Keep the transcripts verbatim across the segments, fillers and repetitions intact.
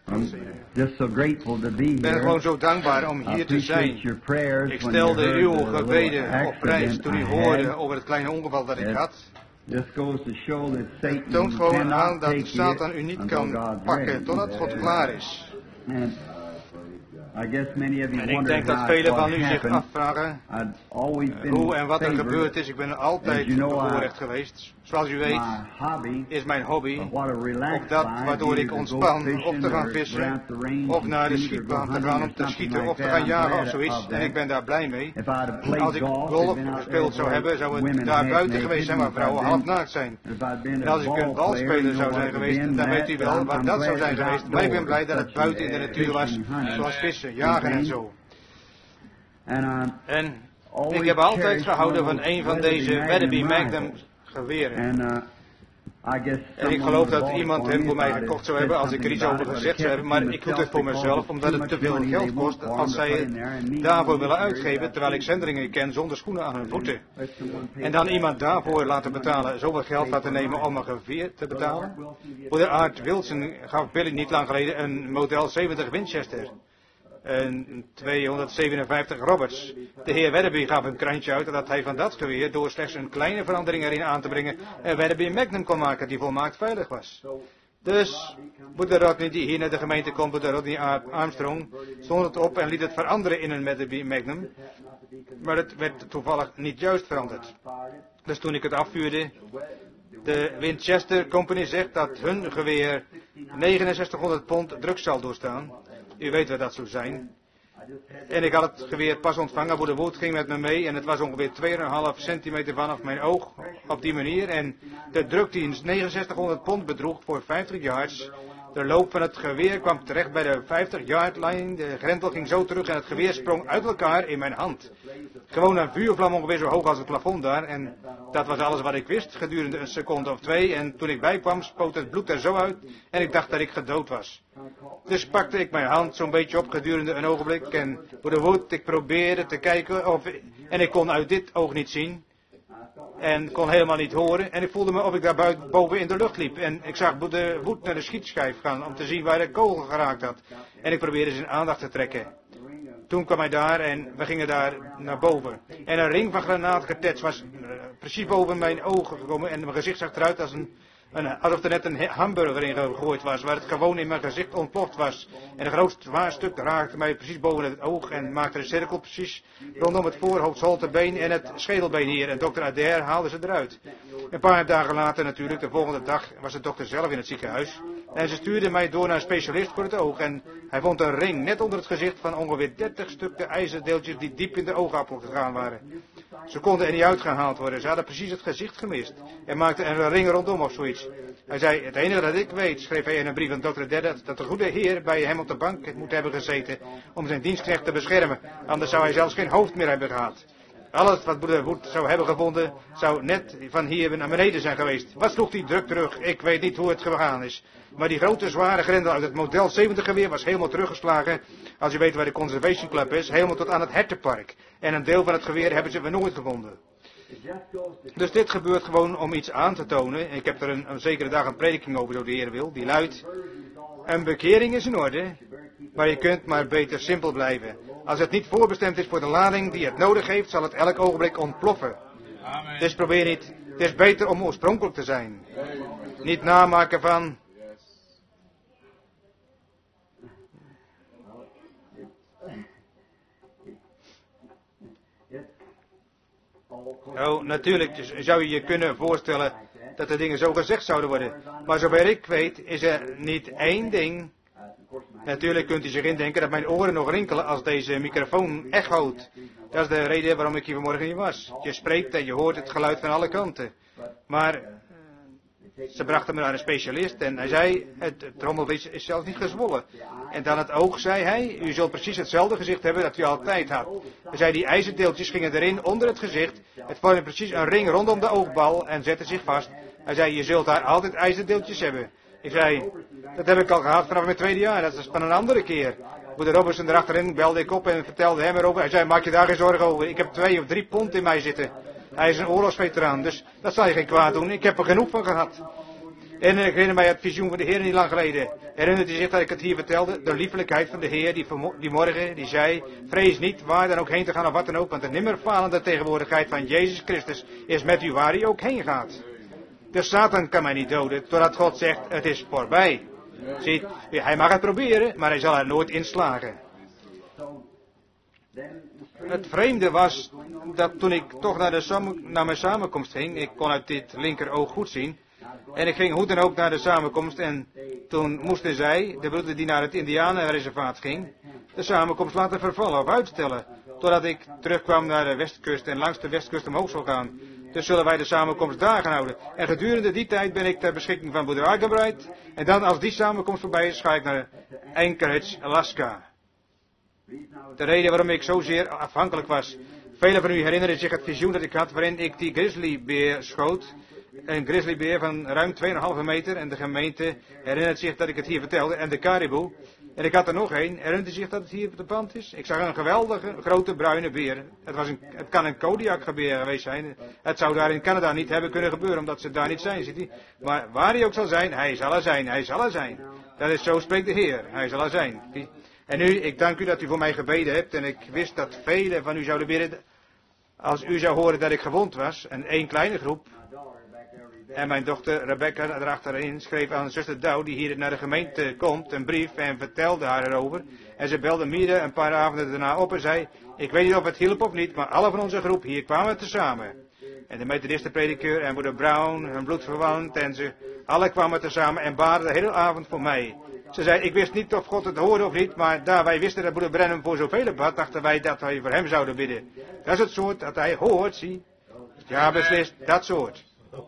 I'm just so grateful to be Ik ben here. gewoon zo dankbaar om I hier te appreciate zijn. your prayers Ik when you stelde heard uw the little gebeden op prijs accident toen u I hoorde had. over het kleine ongeval dat ik It had. just goes to show that Het toont Satan gewoon aan cannot dat take Satan u you niet until kan God's pakken ready. totdat God klaar is. And I guess many of you En ik wonder denk dat how velen what van u zich happened. afvragen I've always uh, been hoe en wat er favored. gebeurd is. Ik ben altijd As you know, bevoorrecht geweest. Zoals u weet My hobby is mijn hobby of what a relaxed of dat life, waardoor ik either to go ontspan, fishing of te gaan or vissen, go out to range of and naar de shoot or schietbaan go te hunting gaan or om te something schieten like of te that. gaan I'm jagen glad of zoiets. of En ik that. ben daar blij mee. If I'd have played Als ik golf, golf I'd been out there gespeeld zou where hebben, zou het women daar half buiten naked, geweest zijn and waar if I'd vrouwen been- half naakt zijn. if I'd been En a als ik een ball player, balspeler you zou know zijn what geweest, I'd dan been weet u that, wel but waar I'm dat zou glad zijn it was geweest. Maar ik ben outdoors, blij dat het such buiten in as de natuur was, fishing, hunting. zoals vissen, jagen en zo. And I En always ik heb altijd cherished gehouden one van of those een van Weatherby deze Magnum Weatherby rifles. Magnum geweren. And uh, I guess En ik someone geloof would dat bought iemand for hem me voor if mij I'd gekocht have zou said hebben als ik er something iets over about it, gezegd but I zou kept hebben. it Maar to ik doe myself het voor because mezelf, it's omdat too het te much veel money geld they won't kost for 'em als to put zij in there, and me, het daarvoor I'm willen a missionary, uitgeven, that's terwijl ik it. zendelingen ken zonder schoenen aan hun voeten. Let someone pay En dan for iemand that. daarvoor laten betalen, zoveel geld laten nemen om een geweer te betalen. Broeder Art Wilson gaf Billy niet lang geleden een model zeventig Winchester. Een tweehonderdzevenenvijftig Roberts. De heer Weatherby gaf een krantje uit dat hij van dat geweer, door slechts een kleine verandering erin aan te brengen, een Weatherby Magnum kon maken die volmaakt veilig was. Dus, broeder Rodney die hier naar de gemeente komt, broeder Rodney Armstrong, stond het op en liet het veranderen in een Weatherby Magnum. Maar het werd toevallig niet juist veranderd. Dus toen ik het afvuurde, de Winchester Company zegt dat hun geweer negenenzestighonderd pond drugs zal doorstaan. U weet wat dat zou zijn. En ik had het geweer pas ontvangen, broeder Wood ging met me mee en het was ongeveer twee komma vijf centimeter vanaf mijn oog op die manier. En de druk die negenenzestighonderd pond bedroeg voor vijftig yards, de loop van het geweer kwam terecht bij de vijftig yard line, de grendel ging zo terug en het geweer sprong uit elkaar in mijn hand. Gewoon een vuurvlam ongeveer zo hoog als het plafond daar en dat was alles wat ik wist gedurende een seconde of twee en toen ik bijkwam spoot het bloed er zo uit en ik dacht dat ik gedood was. Dus pakte ik mijn hand zo'n beetje op gedurende een ogenblik en voor de woed ik probeerde te kijken of en ik kon uit dit oog niet zien en kon helemaal niet horen en ik voelde me of ik daar buiten, boven in de lucht liep en ik zag de woed naar de schietschijf gaan om te zien waar de kogel geraakt had en ik probeerde zijn aandacht te trekken. Toen kwam hij daar en we gingen daar naar boven. En een ring van granaatgetets was uh, precies boven mijn ogen gekomen. En mijn gezicht zag eruit als een, een, alsof er net een hamburger in gegooid was. Waar het gewoon in mijn gezicht ontploft was. En een groot zwaar stuk raakte mij precies boven het oog. En maakte een cirkel precies rondom het voorhoofd, holtebeen en het schedelbeen hier. En dokter Adair haalde ze eruit. Een paar dagen later natuurlijk, de volgende dag, was de dokter zelf in het ziekenhuis. En ze stuurde mij door naar een specialist voor het oog. En hij vond een ring net onder het gezicht van ongeveer dertig stukken ijzerdeeltjes die diep in de oogappel gegaan waren. Ze konden er niet uitgehaald worden. Ze hadden precies het gezicht gemist. En maakten er een ring rondom of zoiets. Hij zei, het enige dat ik weet, schreef hij in een brief aan dokter Adair, dat, dat de goede heer bij hem op de bank moet hebben gezeten om zijn dienstknecht te beschermen. Anders zou hij zelfs geen hoofd meer hebben gehad. Alles wat broeder Wood zou hebben gevonden, zou net van hier naar beneden zijn geweest. Wat sloeg die druk terug? Ik weet niet hoe het gegaan is. Maar die grote zware grendel uit het model zeventig geweer was helemaal teruggeslagen. Als je weet waar de Conservation Club is, helemaal tot aan het hertenpark. En een deel van het geweer hebben ze weer nooit gevonden. Dus dit gebeurt gewoon om iets aan te tonen. Ik heb er een, een zekere dag een prediking over, zo de Heer wil. Die luidt, een bekering is in orde, maar je kunt maar beter simpel blijven. Als het niet voorbestemd is voor de lading die het nodig heeft, zal het elk ogenblik ontploffen. Amen. Dus probeer niet, het is beter om oorspronkelijk te zijn. Niet namaken van... Oh, natuurlijk dus zou je je kunnen voorstellen dat de dingen zo gezegd zouden worden. Maar zover ik weet is er niet één ding. Natuurlijk kunt u zich indenken dat mijn oren nog rinkelen als deze microfoon echoot. Dat is de reden waarom ik hier vanmorgen niet was. Je spreekt en je hoort het geluid van alle kanten. Maar uh, ze brachten me naar een specialist en hij zei, het, het trommelvlies is zelfs niet gezwollen. En dan het oog, zei hij, u zult precies hetzelfde gezicht hebben dat u altijd had. Hij zei, die ijzerdeeltjes gingen erin onder het gezicht. Het vormde precies een ring rondom de oogbal en zette zich vast. Hij zei, je zult daar altijd ijzerdeeltjes hebben. Ik zei, dat heb ik al gehad vanaf mijn tweede jaar, dat is van een andere keer. Broeder Robertson erachterin belde ik op en vertelde hem erover. Hij zei, maak je daar geen zorgen over, ik heb twee of drie pond in mij zitten. Hij is een oorlogsveteraan, dus dat zal je geen kwaad doen, ik heb er genoeg van gehad. En ik herinner mij het visioen van de Heer niet lang geleden. Herinnert u zich dat ik het hier vertelde? De liefelijkheid van de Heer die, die morgen, die zei, vrees niet waar dan ook heen te gaan of wat dan ook, want de nimmer falende tegenwoordigheid van Jezus Christus is met u waar hij ook heen gaat. De Satan kan mij niet doden, totdat God zegt, het is voorbij. Ziet, hij mag het proberen, maar hij zal er nooit in slagen. Het vreemde was dat toen ik toch naar, de samen, naar mijn samenkomst ging, ik kon uit dit linkeroog goed zien, en ik ging hoe dan ook naar de samenkomst en toen moesten zij, de broeder die naar het Indianenreservaat ging, de samenkomst laten vervallen of uitstellen, totdat ik terugkwam naar de westkust en langs de westkust omhoog zou gaan. Dus zullen wij de samenkomst daar gaan houden. En gedurende die tijd ben ik ter beschikking van broeder Argenbright, en dan als die samenkomst voorbij is, ga ik naar Anchorage, Alaska. De reden waarom ik zozeer afhankelijk was. Velen van u herinneren zich het visioen dat ik had waarin ik die grizzlybeer schoot. Een grizzlybeer van ruim twee komma vijf meter. En de gemeente herinnert zich dat ik het hier vertelde. En de caribou. En ik had er nog één. Herinnert u zich dat het hier op de band is? Ik zag een geweldige grote bruine beer. Het, was een, het kan een Kodiakgeweer geweest zijn. Het zou daar in Canada niet hebben kunnen gebeuren omdat ze daar niet zijn, ziet u. Maar waar hij ook zal zijn, hij zal er zijn, hij zal er zijn. Dat is zo spreekt de Heer. Hij zal er zijn. En nu, ik dank u dat u voor mij gebeden hebt. En ik wist dat velen van u zouden bidden. Als u zou horen dat ik gewond was. En één kleine groep. En mijn dochter Rebecca erachterin schreef aan zuster Douw, die hier naar de gemeente komt, een brief en vertelde haar erover. En ze belde Miede een paar avonden daarna op en zei, ik weet niet of het hielp of niet, maar alle van onze groep hier kwamen tezamen. En de methodistenprediker en moeder Brown, hun bloedverwant en ze, alle kwamen tezamen en baden de hele avond voor mij. Ze zei, ik wist niet of God het hoorde of niet, maar daar wij wisten dat broeder Brenham voor zoveel bad, dachten wij dat wij voor hem zouden bidden. Dat is het soort dat hij hoort, zie. Ja, beslist, dat soort.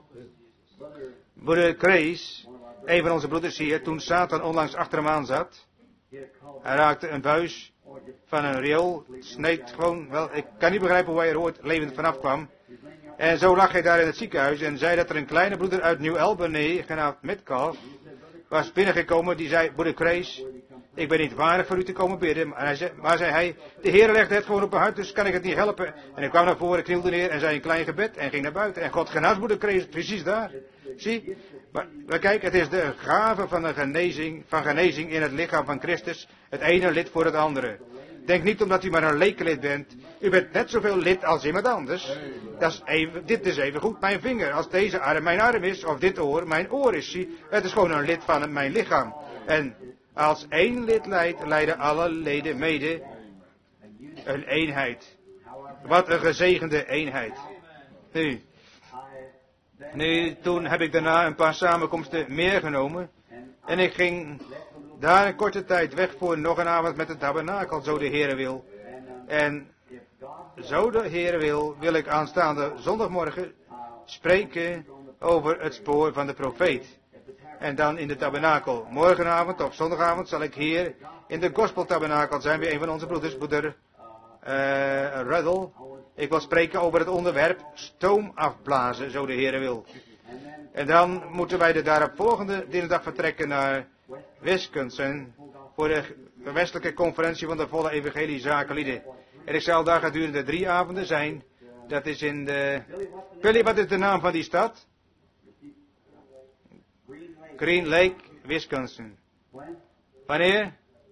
Broeder Krees, een van onze broeders hier, toen Satan onlangs achter hem aan zat, hij raakte een buis van een riool, sneed gewoon, wel, ik kan niet begrijpen hoe hij er ooit levend vanaf kwam. En zo lag hij daar in het ziekenhuis en zei dat er een kleine broeder uit New Albany, genaamd Metcalf, was binnengekomen, die zei, broeder Krees, ik ben niet waardig voor u te komen bidden, maar, hij zei, maar zei hij, de Heer legde het gewoon op mijn hart, dus kan ik het niet helpen. En ik kwam naar voren, knielde neer en zei een klein gebed en ging naar buiten. En God genas broeder Krees precies daar. Zie, maar, maar kijk, het is de gave van de genezing, van genezing in het lichaam van Christus, het ene lid voor het andere. Denk niet omdat u maar een lekenlid bent, u bent net zoveel lid als iemand anders. Dat is even, dit is even goed mijn vinger, als deze arm mijn arm is, of dit oor mijn oor is, zie. Het is gewoon een lid van mijn lichaam. En als één lid leidt, leiden alle leden mede een eenheid. Wat een gezegende eenheid. Nu, nu, toen heb ik daarna een paar samenkomsten meer genomen. En ik ging daar een korte tijd weg voor nog een avond met de tabernakel, zo de Heere wil. En zo de Heere wil, wil ik aanstaande zondagmorgen spreken over het spoor van de profeet. En dan in de tabernakel. Morgenavond of zondagavond zal ik hier in de gospeltabernakel zijn bij een van onze broeders, broeder uh, Ruddle. Ik wil spreken over het onderwerp stoom afblazen, zo de Heere wil. En dan moeten wij de daaropvolgende dinsdag vertrekken naar Wisconsin voor de westelijke conferentie van de volle evangelie zakenlieden. En ik zal daar gedurende drie avonden zijn. Dat is in de... Billy, wat is de naam van die stad? Green Lake, Wisconsin. Wanneer?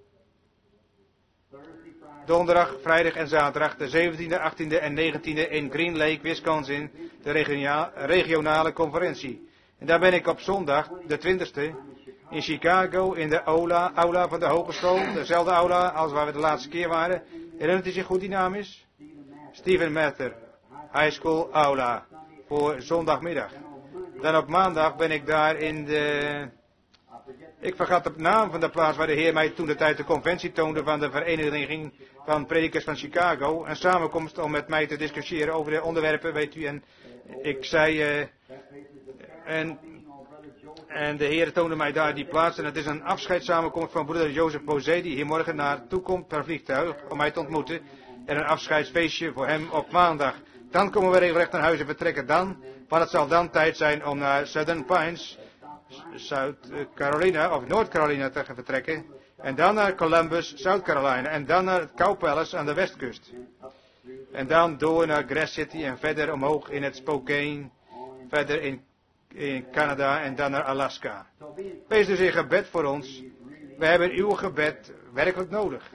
Donderdag, vrijdag en zaterdag, de zeventiende, achttiende en negentiende in Green Lake, Wisconsin, de regiona- regionale conferentie. En daar ben ik op zondag, de twintigste, in Chicago, in de aula, aula van de hogeschool, dezelfde aula als waar we de laatste keer waren. Herinnert u zich goed die naam is? Stephen Mather, High School Aula, voor zondagmiddag. Dan op maandag ben ik daar in de... Ik vergat de naam van de plaats waar de Heer mij toen de tijd de conventie toonde van de Vereniging van Predikers van Chicago. Een samenkomst om met mij te discussiëren over de onderwerpen, weet u. En ik zei... Uh, en, en de Heer toonde mij daar die plaats. En het is een afscheidssamenkomst van broeder Jozef Bozé, die hier morgen naartoe komt per vliegtuig om mij te ontmoeten. En een afscheidsfeestje voor hem op maandag. Dan komen we regelrecht naar huis en vertrekken dan. Want het zal dan tijd zijn om naar Southern Pines, Zuid-Carolina of Noord-Carolina te gaan vertrekken. En dan naar Columbus, Zuid-Carolina. En dan naar het Cow Palace aan de westkust. En dan door naar Grass City en verder omhoog in het Spokane. Verder in in Canada en dan naar Alaska. Wees dus in gebed voor ons. We hebben uw gebed werkelijk nodig.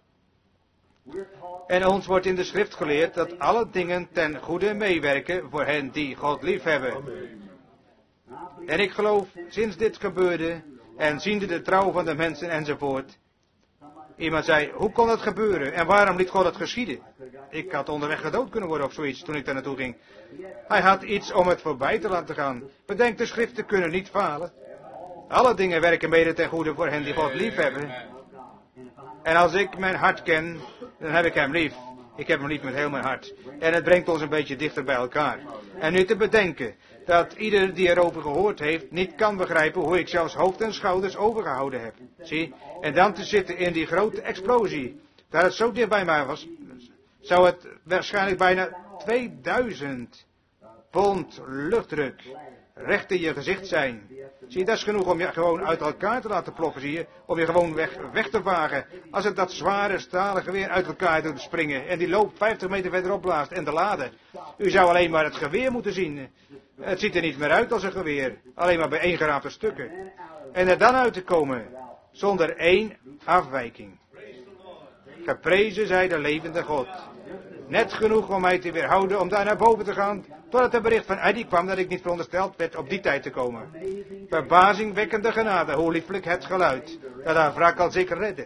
En ons wordt in de schrift geleerd dat alle dingen ten goede meewerken voor hen die God liefhebben. En ik geloof, sinds dit gebeurde, en ziende de trouw van de mensen enzovoort. Iemand zei, hoe kon het gebeuren en waarom liet God het geschieden? Ik had onderweg gedood kunnen worden of zoiets toen ik daar naartoe ging. Hij had iets om het voorbij te laten gaan. Bedenk, de schriften kunnen niet falen. Alle dingen werken mede ten goede voor hen die God liefhebben. En als ik mijn hart ken, dan heb ik hem lief. Ik heb hem lief met heel mijn hart. En het brengt ons een beetje dichter bij elkaar. En nu te bedenken dat ieder die erover gehoord heeft niet kan begrijpen hoe ik zelfs hoofd en schouders overgehouden heb. Zie? En dan te zitten in die grote explosie. Daar het zo dicht bij mij was, zou het waarschijnlijk bijna tweeduizend pond luchtdruk recht in je gezicht zijn. Zie, dat is genoeg om je gewoon uit elkaar te laten ploffen, zie je. Om je gewoon weg, weg te vagen. Als het dat zware stalen geweer uit elkaar doet springen. En die loop vijftig meter verderop blaast en de laden. U zou alleen maar het geweer moeten zien. Het ziet er niet meer uit als een geweer. Alleen maar bij één geraapte stukken. En er dan uit te komen. Zonder één afwijking. Geprezen zij de levende God. Net genoeg om mij te weerhouden om daar naar boven te gaan. Totdat het bericht van Eddie kwam dat ik niet verondersteld werd op die tijd te komen. Verbazingwekkende genade, hoe lieflijk het geluid. Dat haar wrak al zeker redde.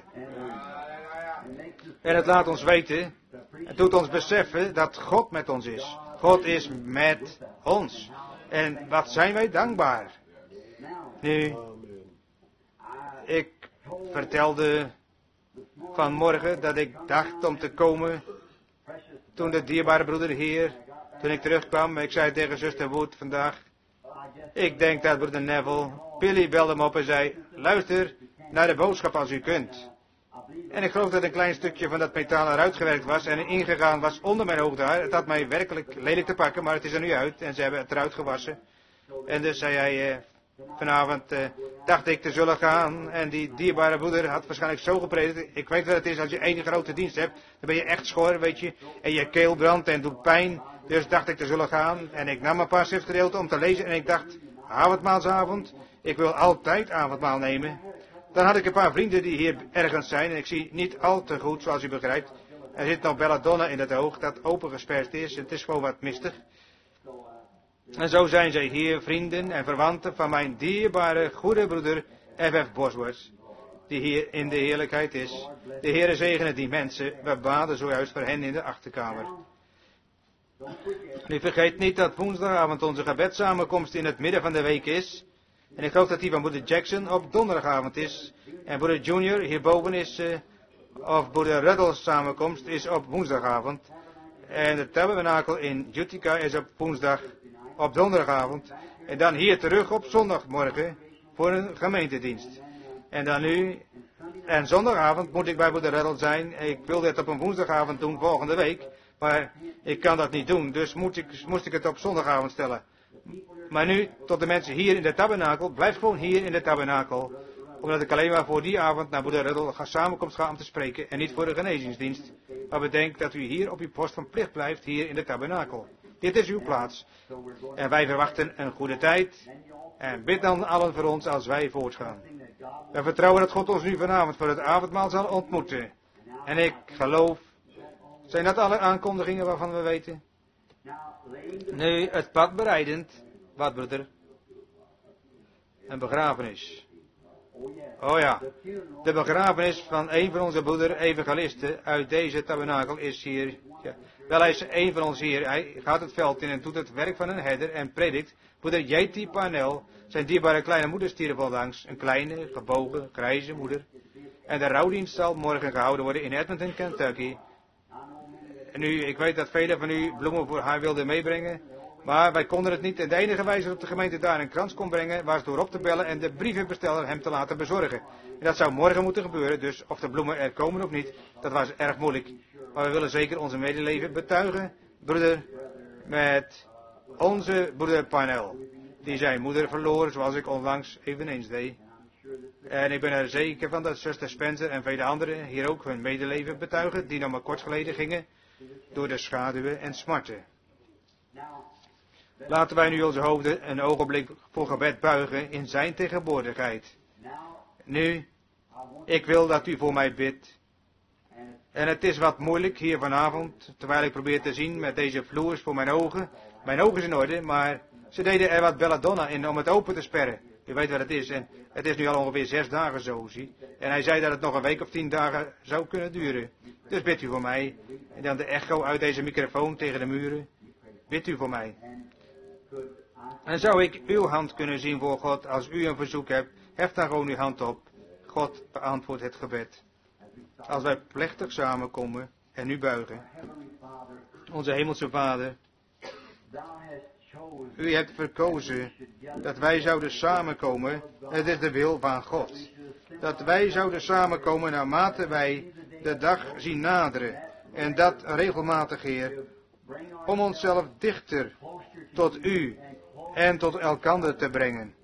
En het laat ons weten, het doet ons beseffen dat God met ons is. God is met ons. En wat zijn wij dankbaar. Nu, ik vertelde vanmorgen dat ik dacht om te komen toen de dierbare broeder hier, toen ik terugkwam, ik zei tegen zuster Wood vandaag, ik denk dat broeder Neville, Billy belde hem op en zei, luister naar de boodschap als u kunt. En ik geloof dat een klein stukje van dat metaal eruit gewerkt was en ingegaan was onder mijn hoofdhaar. Het had mij werkelijk lelijk te pakken, maar het is er nu uit en ze hebben het eruit gewassen. En dus zei hij, eh, vanavond eh, dacht ik te zullen gaan en die dierbare broeder had waarschijnlijk zo gepredikt. Ik weet wat het is, als je één grote dienst hebt, dan ben je echt schor, weet je. En je keel brandt en doet pijn. Dus dacht ik te zullen gaan en ik nam een paar schriftgedeelten om te lezen en ik dacht, avondmaalsavond, ik wil altijd avondmaal nemen. Dan had ik een paar vrienden die hier ergens zijn en ik zie niet al te goed, zoals u begrijpt. Er zit nog belladonna in het oog dat opengesperst is, het is gewoon wat mistig. En zo zijn zij hier vrienden en verwanten van mijn dierbare goede broeder F F Bosworth, die hier in de heerlijkheid is. De Heere zegene die mensen, we baden zojuist voor hen in de achterkamer. Nu vergeet niet dat woensdagavond onze gebedssamenkomst in het midden van de week is. En ik geloof dat die van broeder Jackson op donderdagavond is. En broeder Junior hierboven is, uh, of broeder Ruddle's samenkomst is op woensdagavond. En de tabernakel in Utica is op woensdag, op donderdagavond. En dan hier terug op zondagmorgen voor een gemeentedienst. En dan nu, en zondagavond moet ik bij broeder Ruddle zijn. Ik wilde het op een woensdagavond doen volgende week. Maar ik kan dat niet doen, dus moet ik, moest ik het op zondagavond stellen. Maar nu, tot de mensen hier in de tabernakel, blijf gewoon hier in de tabernakel. Omdat ik alleen maar voor die avond naar broeder Ruddle ga samenkomst ga om te spreken en niet voor de genezingsdienst. Maar bedenk dat u hier op uw post van plicht blijft, hier in de tabernakel. Dit is uw plaats. En wij verwachten een goede tijd. En bid dan allen voor ons als wij voortgaan. We vertrouwen dat God ons nu vanavond voor het avondmaal zal ontmoeten. En ik geloof, zijn dat alle aankondigingen waarvan we weten? Nu, het pad bereidend. Wat, broeder? Een begrafenis. Oh ja, de begrafenis van een van onze broeder evangelisten uit deze tabernakel is hier. Ja. Wel, hij is een van ons hier. Hij gaat het veld in en doet het werk van een herder en predikt. Broeder J T Parnell, zijn dierbare kleine moeder stierf onlangs. Een kleine, gebogen, grijze moeder. En de rouwdienst zal morgen gehouden worden in Edmonton, Kentucky. En nu, ik weet dat velen van u bloemen voor haar wilden meebrengen. Maar wij konden het niet. En de enige wijze dat de gemeente daar een krans kon brengen, was door op te bellen en de brievenbesteller hem te laten bezorgen. En dat zou morgen moeten gebeuren, dus of de bloemen er komen of niet, dat was erg moeilijk. Maar we willen zeker onze medeleven betuigen, broeder, met onze broeder Parnell. Die zijn moeder verloren, zoals ik onlangs eveneens deed. En ik ben er zeker van dat zuster Spencer en vele anderen hier ook hun medeleven betuigen, die nog maar kort geleden gingen door de schaduwen en smarten. Laten wij nu onze hoofden een ogenblik voor gebed buigen in zijn tegenwoordigheid. Nu, ik wil dat u voor mij bidt. En het is wat moeilijk hier vanavond, terwijl ik probeer te zien met deze vloers voor mijn ogen. Mijn ogen zijn in orde, maar ze deden er wat belladonna in om het open te sperren. U weet wat het is. En het is nu al ongeveer zes dagen zo, zie. En hij zei dat het nog een week of tien dagen zou kunnen duren. Dus bidt u voor mij. En dan de echo uit deze microfoon tegen de muren. Bidt u voor mij. En zou ik uw hand kunnen zien voor God als u een verzoek hebt? Hef dan gewoon uw hand op. God beantwoordt het gebed. Als wij plechtig samenkomen en nu buigen. Onze hemelse Vader. U hebt verkozen dat wij zouden samenkomen. Het is de wil van God. Dat wij zouden samenkomen naarmate wij de dag zien naderen. En dat regelmatig, Heer. Om onszelf dichter tot U en tot elkander te brengen.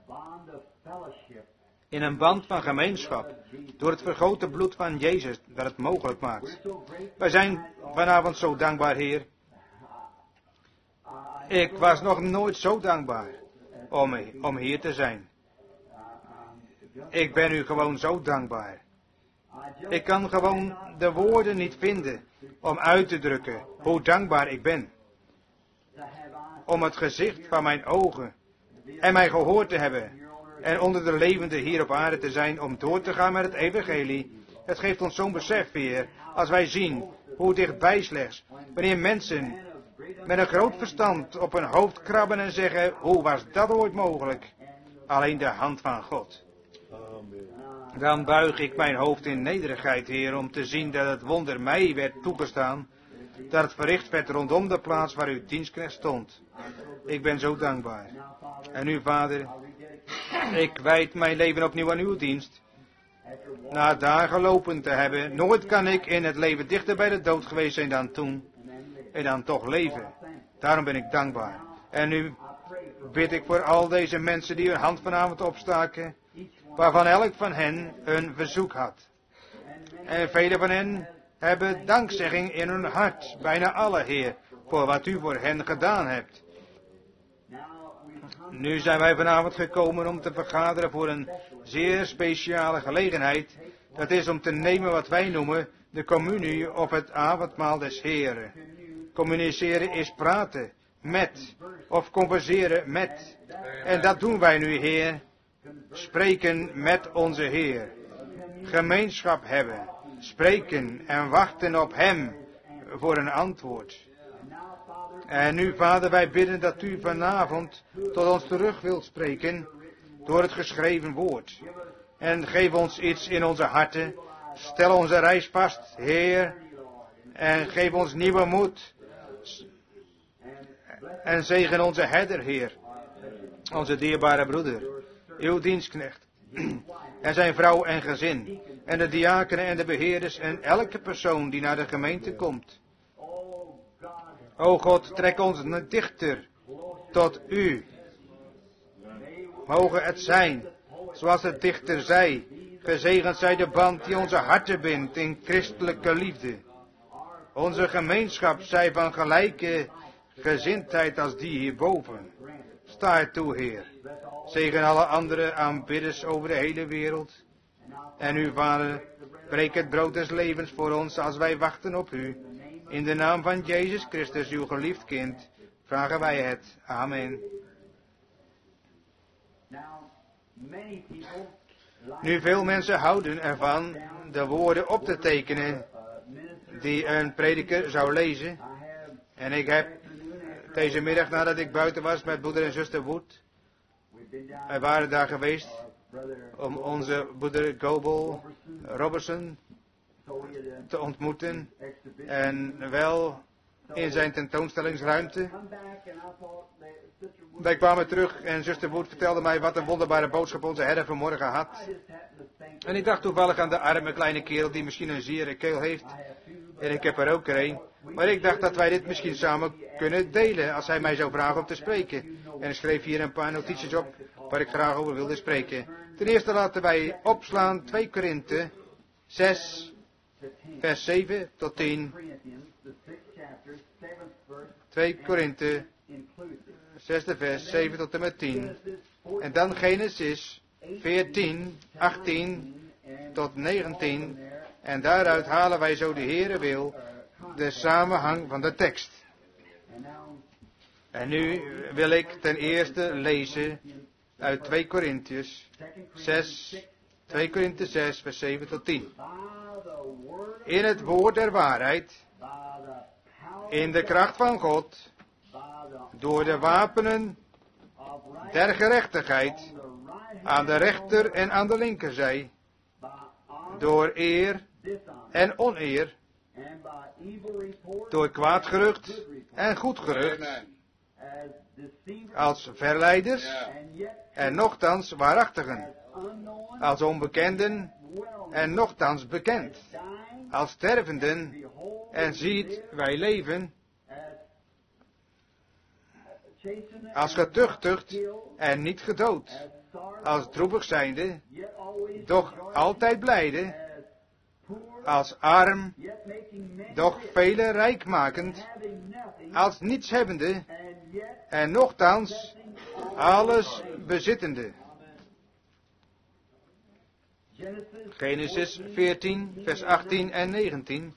In een band van gemeenschap. Door het vergoten bloed van Jezus dat het mogelijk maakt. Wij zijn vanavond zo dankbaar, Heer. Ik was nog nooit zo dankbaar om, om hier te zijn. Ik ben u gewoon zo dankbaar. Ik kan gewoon de woorden niet vinden om uit te drukken hoe dankbaar ik ben. Om het gezicht van mijn ogen en mijn gehoor te hebben en onder de levenden hier op aarde te zijn om door te gaan met het evangelie. Het geeft ons zo'n besef, Heer, als wij zien hoe dichtbij slechts, wanneer mensen met een groot verstand op hun hoofd krabben en zeggen, hoe was dat ooit mogelijk? Alleen de hand van God. Dan buig ik mijn hoofd in nederigheid, Heer, om te zien dat het wonder mij werd toegestaan, dat het verricht werd rondom de plaats waar uw dienstknecht stond. Ik ben zo dankbaar. En u, Vader, ik wijd mijn leven opnieuw aan uw dienst. Na daar gelopen te hebben, nooit kan ik in het leven dichter bij de dood geweest zijn dan toen. En dan toch leven. Daarom ben ik dankbaar. En nu bid ik voor al deze mensen die hun hand vanavond opstaken, waarvan elk van hen een verzoek had. En vele van hen hebben dankzegging in hun hart, bijna alle, Heer, voor wat u voor hen gedaan hebt. Nu zijn wij vanavond gekomen om te vergaderen voor een zeer speciale gelegenheid. Dat is om te nemen wat wij noemen de communie of het avondmaal des Heeren. Communiceren is praten met of converseren met. En dat doen wij nu, Heer. Spreken met onze Heer. Gemeenschap hebben. Spreken en wachten op Hem voor een antwoord. En nu, Vader, wij bidden dat u vanavond tot ons terug wilt spreken door het geschreven woord. En geef ons iets in onze harten. Stel onze reis vast, Heer. En geef ons nieuwe moed. En zegen onze herder, Heer. Onze dierbare broeder. Uw dienstknecht. En zijn vrouw en gezin. En de diakenen en de beheerders en elke persoon die naar de gemeente komt. O God, trek ons dichter tot u. Mogen het zijn, zoals de dichter zei, gezegend zij de band die onze harten bindt in christelijke liefde. Onze gemeenschap zij van gelijke gezindheid als die hierboven. Sta er toe, Heer. Zegen alle andere aanbidders over de hele wereld. En u, Vader, breek het brood des levens voor ons als wij wachten op u. In de naam van Jezus Christus, uw geliefd kind, vragen wij het. Amen. Nu veel mensen houden ervan de woorden op te tekenen die een prediker zou lezen. En ik heb deze middag nadat ik buiten was met broeder en zuster Wood, wij waren daar geweest om onze broeder Gobel Robertson te ontmoeten. En wel in zijn tentoonstellingsruimte. Wij kwamen terug en zuster Wood vertelde mij wat een wonderbare boodschap onze herder vanmorgen had. En ik dacht toevallig aan de arme kleine kerel die misschien een zere keel heeft. En ik heb er ook er een. Maar ik dacht dat wij dit misschien samen kunnen delen als hij mij zou vragen om te spreken. En ik schreef hier een paar notities op waar ik graag over wilde spreken. Ten eerste laten wij opslaan twee Korinthe zes, vers zeven tot tien. twee Korinthe zesde vers, zeven tot en met tien. En dan Genesis veertien, achttien tot negentien. En daaruit halen wij zo de Heere wil de samenhang van de tekst. En nu wil ik ten eerste lezen uit twee Korintiërs zes, twee Korintiërs zes, vers zeven tot tien. In het woord der waarheid, in de kracht van God, door de wapenen der gerechtigheid, aan de rechter en aan de linkerzij, door eer en oneer, door kwaad gerucht en goed gerucht, als verleiders en nochtans waarachtigen, als onbekenden en nochtans bekend, als stervenden en ziet wij leven, als getuchtigd en niet gedood, als droevig zijnde, doch altijd blijde, als arm, doch vele rijkmakend, als nietshebbende en nochtans alles bezittende. Genesis veertien, vers achttien en negentien.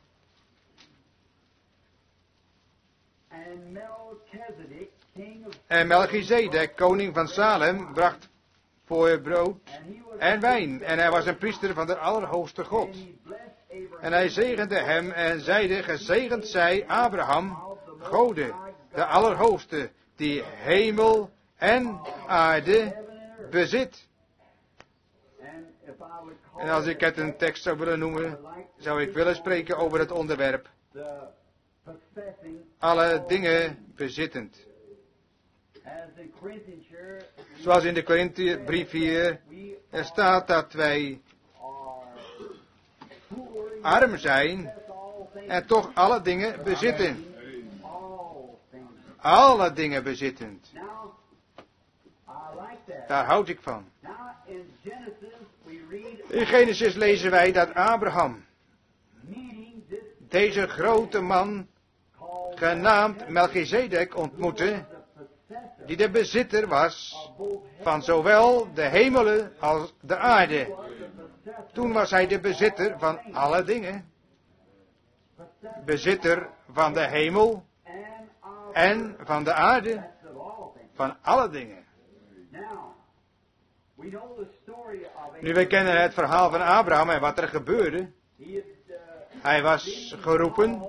En Melchizedek, koning van Salem, bracht voor brood en wijn. En hij was een priester van de Allerhoogste God. En hij zegende hem en zeide, gezegend zij Abraham, Gode, de Allerhoogste, die hemel en aarde bezit. En als ik het een tekst zou willen noemen, zou ik willen spreken over het onderwerp alle dingen bezittend. Zoals in de Korintherbrief hier, er staat dat wij arm zijn en toch alle dingen bezitten. Alle dingen bezittend. Daar houd ik van. In Genesis lezen wij dat Abraham deze grote man, genaamd Melchizedek, ontmoette, die de bezitter was van zowel de hemelen als de aarde. Toen was hij de bezitter van alle dingen. Bezitter van de hemel en van de aarde, van alle dingen. Nu, wij kennen het verhaal van Abraham en wat er gebeurde. Hij was geroepen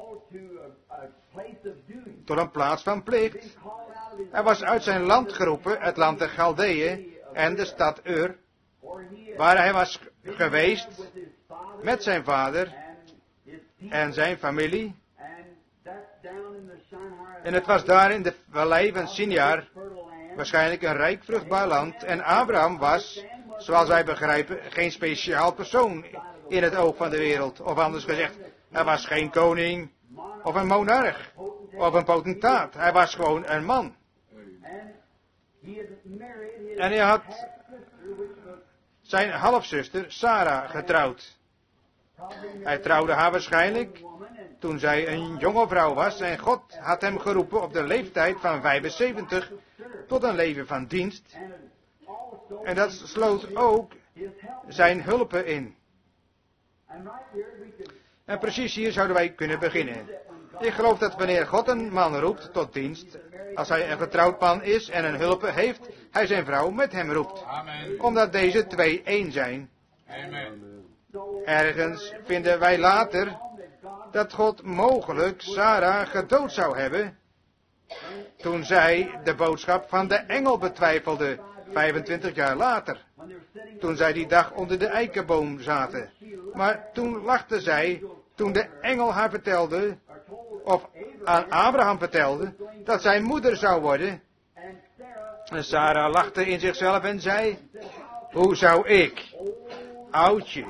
tot een plaats van plicht. Hij was uit zijn land geroepen, het land der Galdeeën en de stad Ur, waar hij was geweest met zijn vader en zijn familie. En het was daar in de vallei van Sinjar, waarschijnlijk een rijk vruchtbaar land. En Abraham was, zoals wij begrijpen, geen speciaal persoon in het oog van de wereld. Of anders gezegd, hij was geen koning of een monarch of een potentaat. Hij was gewoon een man. En hij had zijn halfzuster Sarah getrouwd. Hij trouwde haar waarschijnlijk toen zij een jonge vrouw was en God had hem geroepen op de leeftijd van vijfenzeventig tot een leven van dienst. En dat sloot ook zijn hulpen in. En precies hier zouden wij kunnen beginnen. Ik geloof dat wanneer God een man roept tot dienst, als hij een getrouwd man is en een hulpe heeft, hij zijn vrouw met hem roept. Amen. Omdat deze twee één zijn. Amen. Ergens vinden wij later dat God mogelijk Sarah gedood zou hebben toen zij de boodschap van de engel betwijfelde, vijfentwintig jaar later. Toen zij die dag onder de eikenboom zaten. Maar toen lachte zij, toen de engel haar vertelde, of aan Abraham vertelde, dat zij moeder zou worden. En Sarah lachte in zichzelf en zei, hoe zou ik, oudje,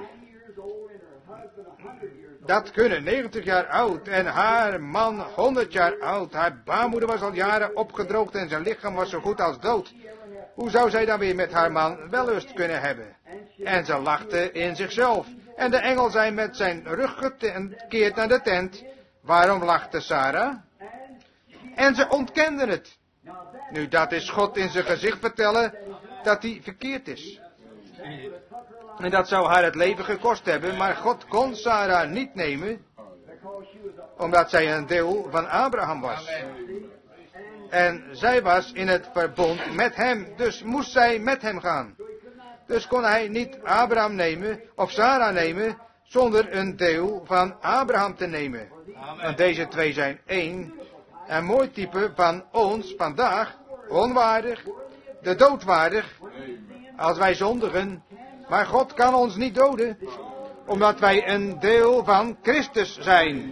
dat kunnen, negentig jaar oud en haar man honderd jaar oud. Haar baarmoeder was al jaren opgedroogd en zijn lichaam was zo goed als dood. Hoe zou zij dan weer met haar man wellust kunnen hebben? En ze lachte in zichzelf. En de engel zei met zijn rug gekeerd naar de tent, waarom lachte Sarah? En ze ontkenden het. Nu, dat is God in zijn gezicht vertellen dat hij verkeerd is. En dat zou haar het leven gekost hebben, maar God kon Sarah niet nemen, omdat zij een deel van Abraham was. En zij was in het verbond met hem, dus moest zij met hem gaan. Dus kon hij niet Abraham nemen, of Sarah nemen, zonder een deel van Abraham te nemen. Want deze twee zijn één. Een mooi type van ons vandaag, onwaardig, de doodwaardig, als wij zondigen. Maar God kan ons niet doden, omdat wij een deel van Christus zijn.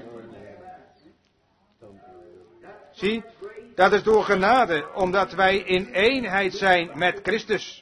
Zie, dat is door genade, omdat wij in eenheid zijn met Christus.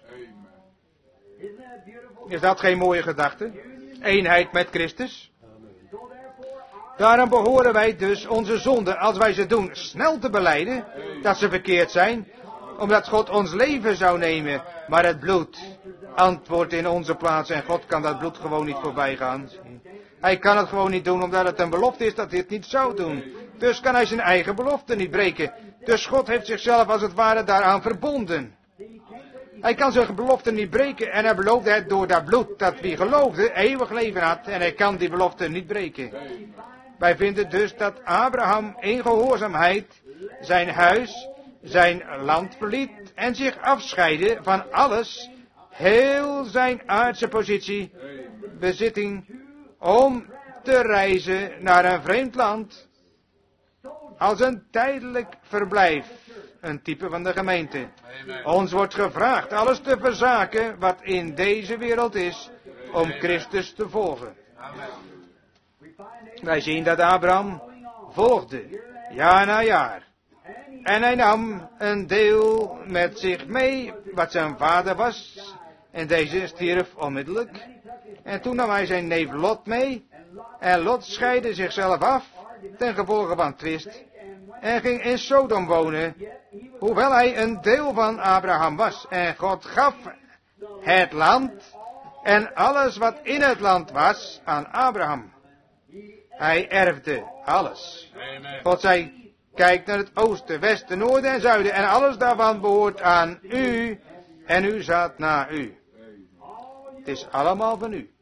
Is dat geen mooie gedachte? Eenheid met Christus. Daarom behoren wij dus onze zonden, als wij ze doen, snel te belijden, dat ze verkeerd zijn, omdat God ons leven zou nemen, maar het bloed antwoordt in onze plaats en God kan dat bloed gewoon niet voorbij gaan. Hij kan het gewoon niet doen, omdat het een belofte is dat hij het niet zou doen. Dus kan hij zijn eigen belofte niet breken. Dus God heeft zichzelf als het ware daaraan verbonden. Hij kan zijn belofte niet breken en hij beloofde het door dat bloed dat wie geloofde eeuwig leven had en hij kan die belofte niet breken. Wij vinden dus dat Abraham in gehoorzaamheid zijn huis, zijn land verliet en zich afscheidde van alles, heel zijn aardse positie, bezitting, om te reizen naar een vreemd land als een tijdelijk verblijf. Een type van de gemeente. Amen. Ons wordt gevraagd alles te verzaken wat in deze wereld is, om Christus te volgen. Amen. Wij zien dat Abraham volgde, jaar na jaar. En hij nam een deel met zich mee, wat zijn vader was. En deze stierf onmiddellijk. En toen nam hij zijn neef Lot mee. En Lot scheidde zichzelf af, ten gevolge van twist. En ging in Sodom wonen, hoewel hij een deel van Abraham was. En God gaf het land en alles wat in het land was aan Abraham. Hij erfde alles. God zei, kijk naar het oosten, westen, noorden en zuiden. En alles daarvan behoort aan u en u zaad na u. Het is allemaal van u.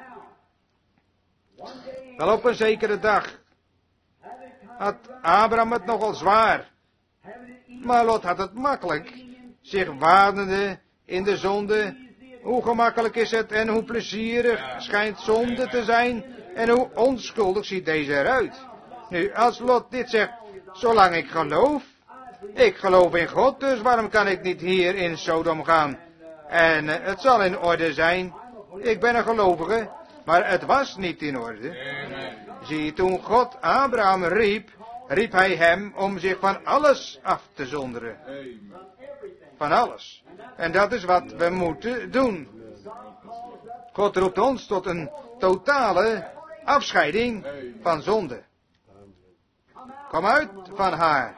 Wel op een zekere dag had Abraham het nogal zwaar. Maar Lot had het makkelijk. Zich wadende in de zonde. Hoe gemakkelijk is het en hoe plezierig schijnt zonde te zijn. En hoe onschuldig ziet deze eruit. Nu, als Lot dit zegt, zolang ik geloof. Ik geloof in God, dus waarom kan ik niet hier in Sodom gaan? En uh, het zal in orde zijn. Ik ben een gelovige, maar het was niet in orde. Zie, toen God Abraham riep, riep hij hem om zich van alles af te zonderen. Van alles. En dat is wat we moeten doen. God roept ons tot een totale afscheiding van zonde. Kom uit van haar.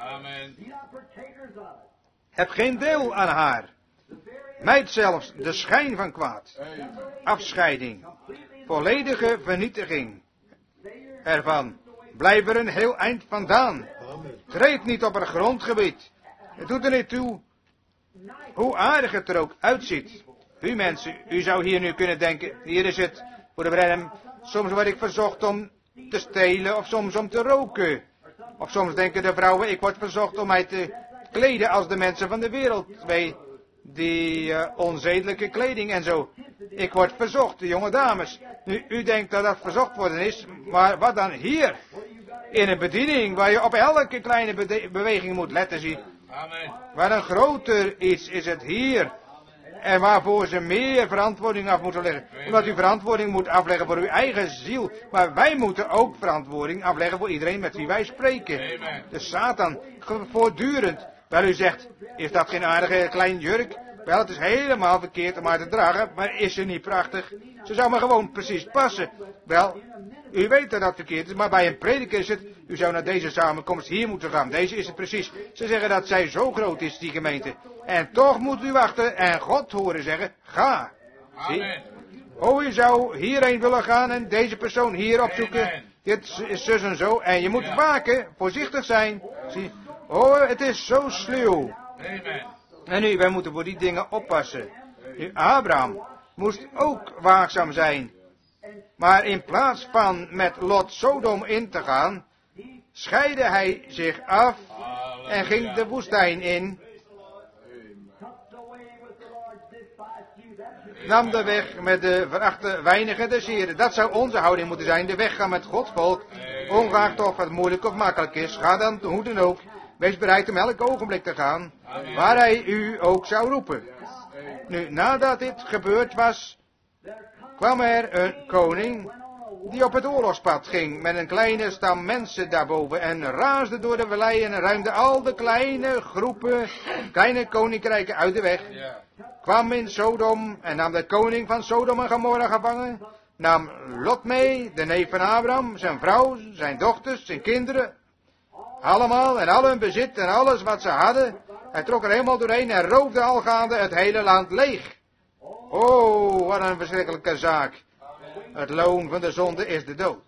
Heb geen deel aan haar. Mijd zelfs de schijn van kwaad. Afscheiding. Volledige vernietiging ervan. Blijf er een heel eind vandaan. Treed niet op haar grondgebied. Het doet er niet toe hoe aardig het er ook uitziet. U mensen, u zou hier nu kunnen denken, hier is het, broeder Branham, soms word ik verzocht om te stelen of soms om te roken. Of soms denken de vrouwen, ik word verzocht om mij te kleden als de mensen van de wereld. Wij, die uh, onzedelijke kleding en zo. Ik word verzocht, de jonge dames. Nu, u denkt dat dat verzocht worden is, maar wat dan hier? In een bediening waar je op elke kleine bede- beweging moet letten, zie. Amen. Waar een groter iets is het hier. En waarvoor ze meer verantwoording af moeten leggen. Omdat u verantwoording moet afleggen voor uw eigen ziel. Maar wij moeten ook verantwoording afleggen voor iedereen met wie wij spreken. Amen. De Satan, voortdurend. Wel, u zegt, is dat geen aardige klein jurk? Wel, het is helemaal verkeerd om haar te dragen, maar is ze niet prachtig? Ze zou maar gewoon precies passen. Wel, u weet dat dat verkeerd is, maar bij een prediker is het, u zou naar deze samenkomst hier moeten gaan. Deze is het precies. Ze zeggen dat zij zo groot is, die gemeente. En toch moet u wachten en God horen zeggen, ga. Zie? Oh, u zou hierheen willen gaan en deze persoon hier opzoeken. Dit is zus en zo. En je moet waken, voorzichtig zijn. Zie? Oh, het is zo sluw. Amen. En nu, wij moeten voor die dingen oppassen. Nu, Abraham moest ook waakzaam zijn. Maar in plaats van met Lot Sodom in te gaan, scheidde hij zich af en ging de woestijn in. Nam de weg met de verachte weinigen des Heren. Dat zou onze houding moeten zijn. De weg gaan met Gods volk. Ongeacht of het moeilijk of makkelijk is. Ga dan hoe dan ook. Wees bereid om elk ogenblik te gaan. Waar hij u ook zou roepen. Nu, nadat dit gebeurd was, kwam er een koning die op het oorlogspad ging met een kleine stam mensen daarboven en raasde door de vallei en ruimde al de kleine groepen, kleine koninkrijken uit de weg. Kwam in Sodom en nam de koning van Sodom en Gomorra gevangen, nam Lot mee, de neef van Abraham, zijn vrouw, zijn dochters, zijn kinderen, allemaal en al hun bezit en alles wat ze hadden. Hij trok er helemaal doorheen en roofde algaande het hele land leeg. Oh, wat een verschrikkelijke zaak. Het loon van de zonde is de dood.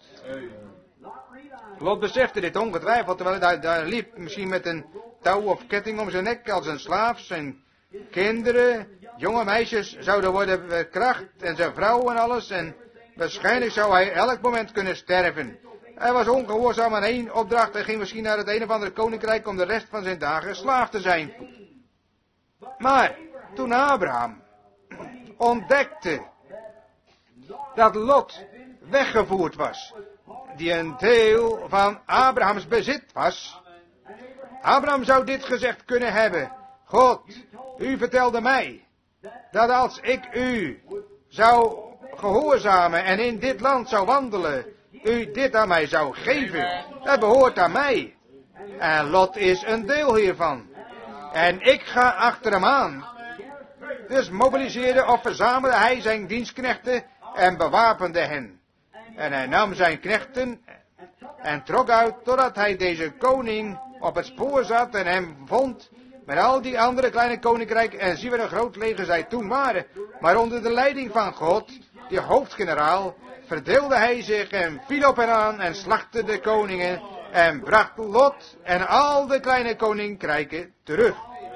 Lot besefte dit ongetwijfeld, terwijl hij daar, daar liep, misschien met een touw of ketting om zijn nek als een slaaf. Zijn kinderen, jonge meisjes zouden worden verkracht en zijn vrouw en alles. En waarschijnlijk zou hij elk moment kunnen sterven. Hij was ongehoorzaam aan één opdracht en ging misschien naar het een of andere koninkrijk om de rest van zijn dagen slaaf te zijn. Maar toen Abraham ontdekte dat Lot weggevoerd was, die een deel van Abrahams bezit was. Abraham zou dit gezegd kunnen hebben: God, u vertelde mij dat als ik u zou gehoorzamen en in dit land zou wandelen, u dit aan mij zou geven. Dat behoort aan mij. En Lot is een deel hiervan. En ik ga achter hem aan. Dus mobiliseerde of verzamelde hij zijn dienstknechten en bewapende hen. En hij nam zijn knechten en trok uit totdat hij deze koning op het spoor zat en hem vond met al die andere kleine koninkrijken. En zie wat een groot leger zij toen waren. Maar onder de leiding van God, die hoofdgeneraal, verdeelde hij zich en viel op hen aan en slachtte de koningen en bracht Lot en al de kleine koninkrijken terug.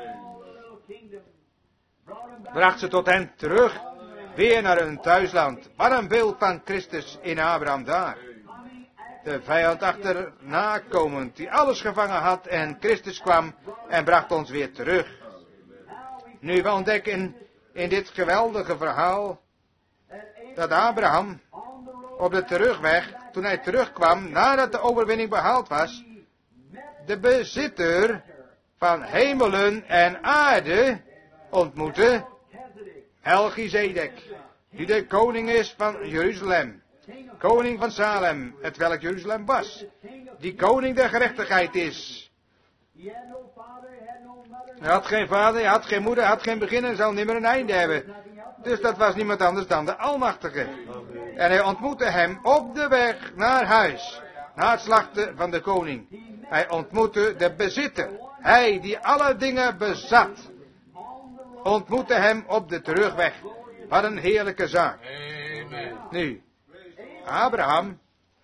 Bracht ze tot hen terug, weer naar hun thuisland. Wat een beeld van Christus in Abraham daar. De vijand achterna komend, die alles gevangen had en Christus kwam en bracht ons weer terug. Nu, we ontdekken in dit geweldige verhaal dat Abraham op de terugweg, toen hij terugkwam, nadat de overwinning behaald was, de bezitter van hemelen en aarde ontmoette, Melchizedek, die de koning is van Jeruzalem, koning van Salem, het welk Jeruzalem was, die koning der gerechtigheid is. Hij had geen vader, hij had geen moeder, hij had geen begin en zal nimmer een einde hebben. Dus dat was niemand anders dan de Almachtige. En hij ontmoette hem op de weg naar huis, na het slachten van de koning. Hij ontmoette de bezitter, hij die alle dingen bezat, ontmoette hem op de terugweg. Wat een heerlijke zaak. Nu, Abraham,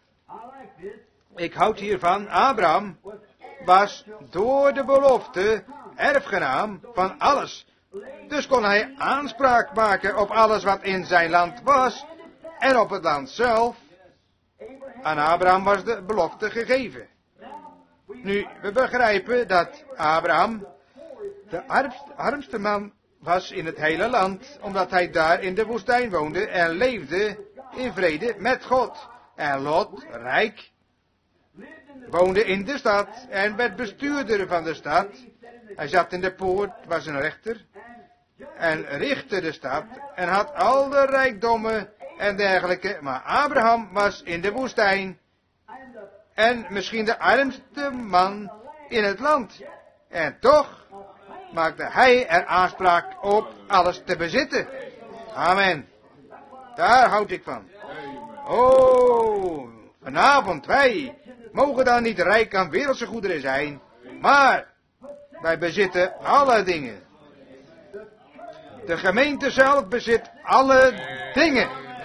ik houd hiervan, Abraham was door de belofte erfgenaam van alles. Dus kon hij aanspraak maken op alles wat in zijn land was en op het land zelf. Aan Abraham was de belofte gegeven. Nu, we begrijpen dat Abraham de armste, armste man was in het hele land, omdat hij daar in de woestijn woonde en leefde in vrede met God. En Lot, rijk, woonde in de stad en werd bestuurder van de stad. Hij zat in de poort, was een rechter, en richtte de stad en had al de rijkdommen en dergelijke. Maar Abraham was in de woestijn en misschien de armste man in het land. En toch maakte hij er aanspraak op alles te bezitten. Amen. Daar houd ik van. Oh, vanavond wij mogen dan niet rijk aan wereldse goederen zijn, maar wij bezitten alle dingen. De gemeente zelf bezit alle dingen.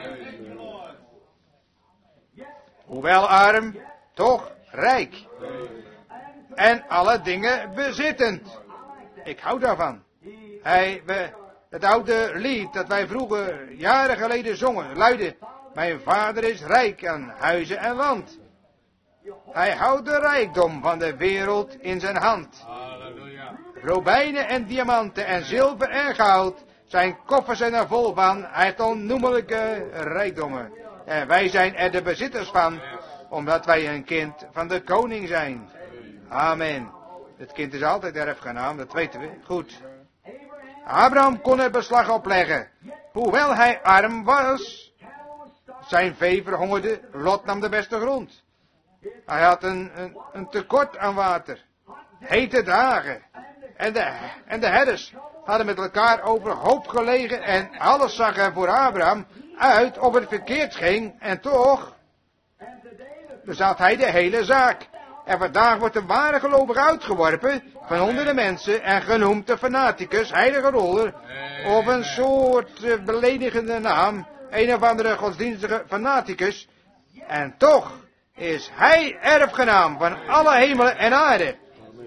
Hoewel arm, toch rijk. En alle dingen bezittend. Ik hou daarvan. Hij, we, het oude lied dat wij vroeger, jaren geleden zongen, luidde: mijn vader is rijk aan huizen en land. Hij houdt de rijkdom van de wereld in zijn hand. Halleluja. Robijnen en diamanten en zilver en goud, zijn koffers zijn er vol van. Hij heeft onnoemelijke rijkdommen. En wij zijn er de bezitters van, omdat wij een kind van de koning zijn. Amen. Het kind is altijd erfgenaam, dat weten we. Goed. Abraham kon er beslag op leggen. Hoewel hij arm was, zijn vee verhongerde, Lot nam de beste grond. Hij had een, een, een tekort aan water. Hete dagen. En de, en de herders hadden met elkaar overhoop gelegen en alles zag er voor Abraham uit of het verkeerd ging. En toch bezat hij de hele zaak. En vandaag wordt de ware gelovige uitgeworpen van onder de mensen en genoemd de fanaticus, heilige roller, of een soort uh, beledigende naam, een of andere godsdienstige fanaticus. En toch is hij erfgenaam van alle hemelen en aarde.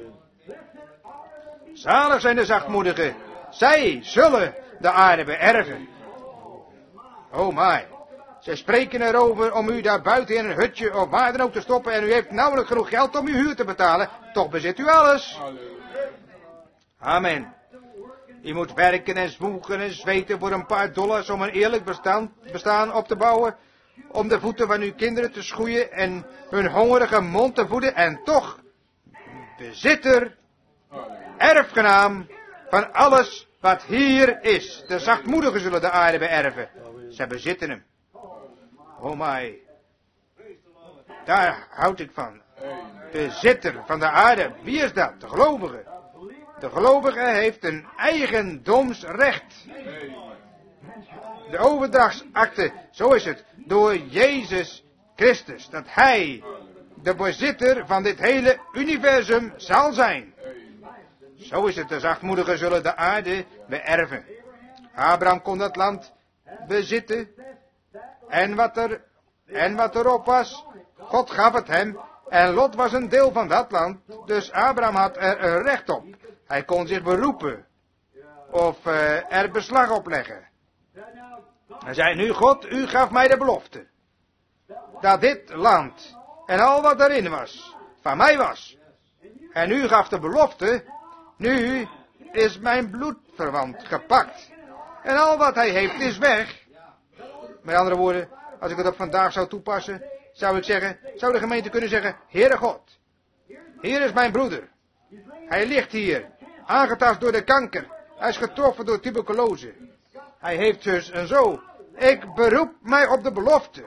Zalig zijn de zachtmoedigen, zij zullen de aarde beërven. Oh my. Ze spreken erover om u daar buiten in een hutje of waar dan ook te stoppen en u heeft nauwelijks genoeg geld om uw huur te betalen. Toch bezit u alles. Amen. U moet werken en zwoegen en zweten voor een paar dollars om een eerlijk bestaan, bestaan op te bouwen. Om de voeten van uw kinderen te schoeien en hun hongerige mond te voeden. En toch bezitter, erfgenaam van alles wat hier is. De zachtmoedigen zullen de aarde beërven. Zij bezitten hem. Oh my. Daar houd ik van. Bezitter van de aarde. Wie is dat? De gelovige. De gelovige heeft een eigendomsrecht. De overdrachtsakte, zo is het, door Jezus Christus. Dat hij de bezitter van dit hele universum zal zijn. Zo is het, de zachtmoedigen zullen de aarde beërven. Abraham kon dat land bezitten. En wat, er, en wat erop was, God gaf het hem. En Lot was een deel van dat land. Dus Abraham had er een recht op. Hij kon zich beroepen. Of uh, er beslag op leggen. Hij zei, nu God, u gaf mij de belofte. Dat dit land en al wat erin was, van mij was. En u gaf de belofte, nu is mijn bloedverwant gepakt. En al wat hij heeft is weg. Met andere woorden, als ik het op vandaag zou toepassen, zou ik zeggen, zou de gemeente kunnen zeggen, Heere God, hier is mijn broeder. Hij ligt hier, aangetast door de kanker. Hij is getroffen door tuberculose. Hij heeft zus en zo. Ik beroep mij op de belofte.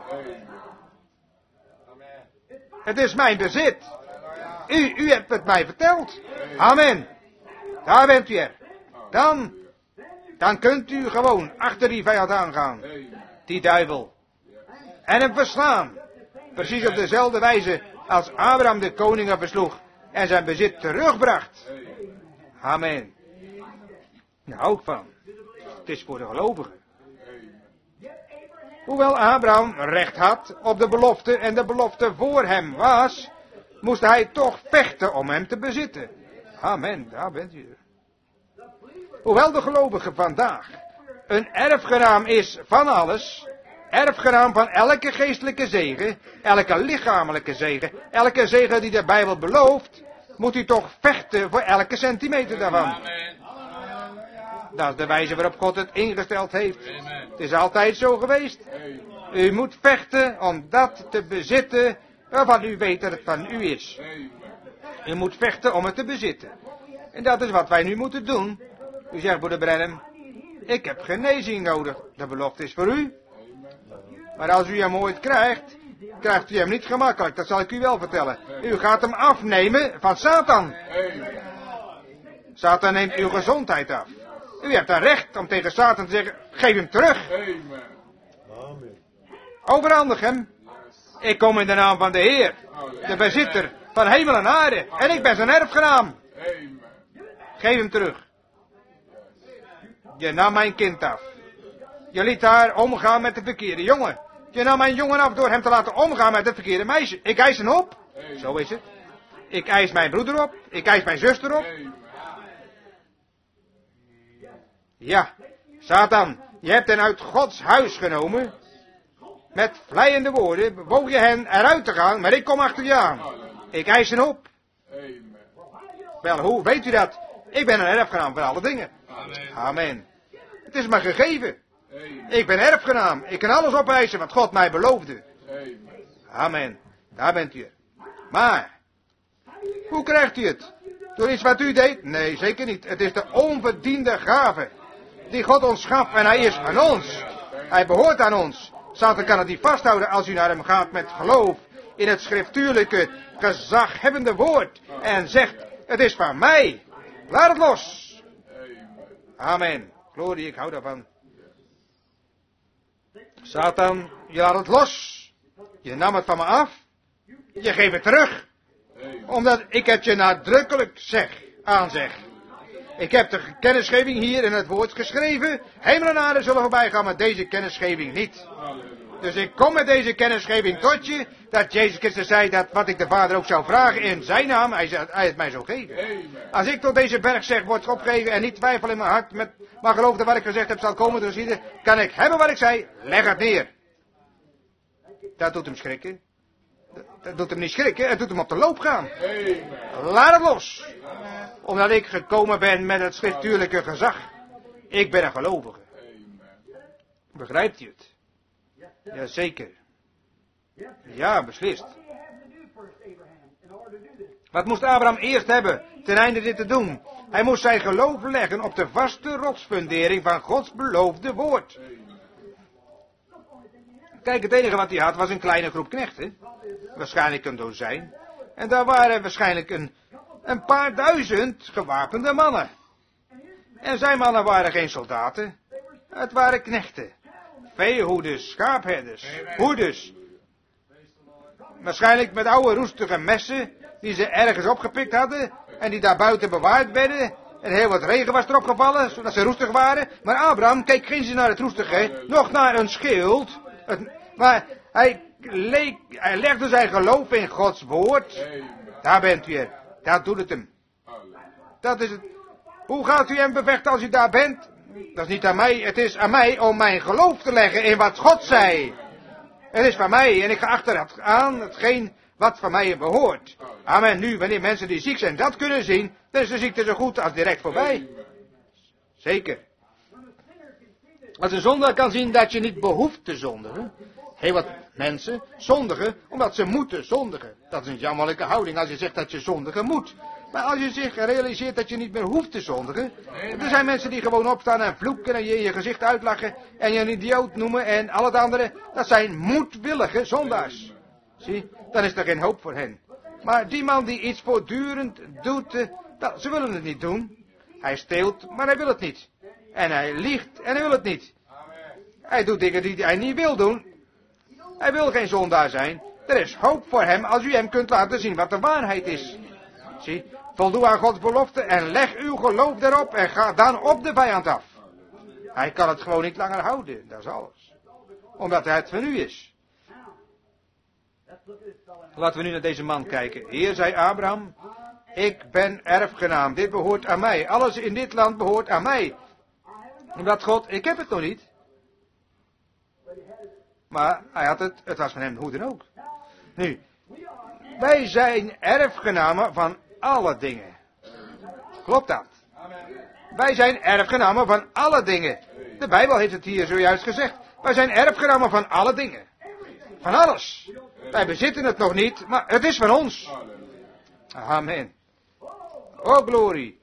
Het is mijn bezit. U, u hebt het mij verteld. Amen. Daar bent u er. Dan, dan kunt u gewoon achter die vijand aangaan. Die duivel. En hem verslaan. Precies op dezelfde wijze als Abraham de koningen versloeg en zijn bezit terugbracht. Amen. Daar hou ik van. Het is voor de gelovigen. Hoewel Abraham recht had op de belofte en de belofte voor hem was, moest hij toch vechten om hem te bezitten. Amen, daar bent u. Hoewel de gelovige vandaag een erfgenaam is van alles, erfgenaam van elke geestelijke zegen, elke lichamelijke zegen, elke zegen die de Bijbel belooft, moet u toch vechten voor elke centimeter daarvan. Dat is de wijze waarop God het ingesteld heeft. Het is altijd zo geweest. U moet vechten om dat te bezitten waarvan u weet dat het van u is. U moet vechten om het te bezitten. En dat is wat wij nu moeten doen. U zegt, broeder Branham, ik heb genezing nodig. De belofte is voor u. Maar als u hem ooit krijgt, krijgt u hem niet gemakkelijk. Dat zal ik u wel vertellen. U gaat hem afnemen van Satan. Satan neemt uw gezondheid af. U hebt een recht om tegen Satan te zeggen, geef hem terug. Overhandig hem. Ik kom in de naam van de Heer, de bezitter van hemel en aarde. En ik ben zijn erfgenaam. Geef hem terug. Je nam mijn kind af. Je liet haar omgaan met de verkeerde jongen. Je nam mijn jongen af door hem te laten omgaan met het verkeerde meisje. Ik eis hem op. Zo is het. Ik eis mijn broeder op. Ik eis mijn zuster op. Ja, Satan, je hebt hen uit Gods huis genomen. Met vleiende woorden bewoog je hen eruit te gaan, maar ik kom achter je aan. Ik eis hen op. Wel, hoe weet u dat? Ik ben een erfgenaam van alle dingen. Amen. Het is me gegeven. Ik ben erfgenaam. Ik kan alles opeisen wat God mij beloofde. Amen. Daar bent u. Maar, hoe krijgt u het? Door iets wat u deed? Nee, zeker niet. Het is de onverdiende gave die God ons gaf en hij is aan ons. Hij behoort aan ons. Satan kan het niet vasthouden als u naar hem gaat met geloof in het schriftuurlijke, gezaghebbende woord en zegt, het is van mij. Laat het los. Amen. Glorie, ik hou daarvan. Satan, je laat het los. Je nam het van me af. Je geeft het terug. Omdat ik het je nadrukkelijk zeg, aanzeg. Ik heb de kennisgeving hier in het woord geschreven. Hemel en aarde zullen voorbij gaan, maar deze kennisgeving niet. Dus ik kom met deze kennisgeving tot je, dat Jezus Christus zei dat wat ik de Vader ook zou vragen in zijn naam, hij, hij het mij zou geven. Als ik tot deze berg zeg, wordt opgegeven en niet twijfel in mijn hart, met, maar geloof dat wat ik gezegd heb zal komen te zien, kan ik hebben wat ik zei, leg het neer. Dat doet hem schrikken. Dat, dat doet hem niet schrikken, het doet hem op de loop gaan. Laat het los. Omdat ik gekomen ben met het schriftuurlijke gezag. Ik ben een gelovige. Begrijpt u het? Jazeker. Ja, beslist. Wat moest Abraham eerst hebben ten einde dit te doen? Hij moest zijn geloof leggen op de vaste rotsfundering van Gods beloofde woord. Kijk, het enige wat hij had was een kleine groep knechten. Waarschijnlijk een dozijn. En daar waren waarschijnlijk een, een paar duizend gewapende mannen. En zijn mannen waren geen soldaten. Het waren knechten. Veehoeders, schaapherders, hoeders. Waarschijnlijk met oude roestige messen die ze ergens opgepikt hadden en die daar buiten bewaard werden. En heel wat regen was erop gevallen, zodat ze roestig waren. Maar Abraham keek geen zin naar het roestige, nog naar een schild. Het, maar hij, leek, hij legde zijn geloof in Gods woord. Daar bent u er. Dat doet het hem. Dat is het. Hoe gaat u hem bevechten als u daar bent? Dat is niet aan mij, het is aan mij om mijn geloof te leggen in wat God zei. Het is van mij en ik ga achter aan hetgeen wat van mij behoort. Amen. Nu, wanneer mensen die ziek zijn dat kunnen zien, dan is de ziekte zo goed als direct voorbij. Zeker. Als een zondaar kan zien dat je niet behoeft te zondigen. Heel wat mensen zondigen omdat ze moeten zondigen. Dat is een jammerlijke houding als je zegt dat je zondigen moet. Maar als je zich realiseert dat je niet meer hoeft te zondigen. Er zijn mensen die gewoon opstaan en vloeken en je in je gezicht uitlachen. En je een idioot noemen en al het andere. Dat zijn moedwillige zondaars. Zie, dan is er geen hoop voor hen. Maar die man die iets voortdurend doet, uh, dat, ze willen het niet doen. Hij steelt, maar hij wil het niet. En hij liegt en hij wil het niet. Hij doet dingen die hij niet wil doen. Hij wil geen zondaar zijn. Er is hoop voor hem als u hem kunt laten zien wat de waarheid is. Zie, voldoe aan Gods belofte en leg uw geloof daarop en ga dan op de vijand af. Hij kan het gewoon niet langer houden, dat is alles. Omdat hij het van u is. Laten we nu naar deze man kijken. Heer, zei Abraham, ik ben erfgenaam, dit behoort aan mij. Alles in dit land behoort aan mij. Omdat God, ik heb het nog niet. Maar hij had het, het was van hem hoe dan ook. Nu, wij zijn erfgenamen van alle dingen. Klopt dat? Wij zijn erfgenamen van alle dingen. De Bijbel heeft het hier zojuist gezegd. Wij zijn erfgenamen van alle dingen. Van alles. Wij bezitten het nog niet, maar het is van ons. Amen. Oh, glorie.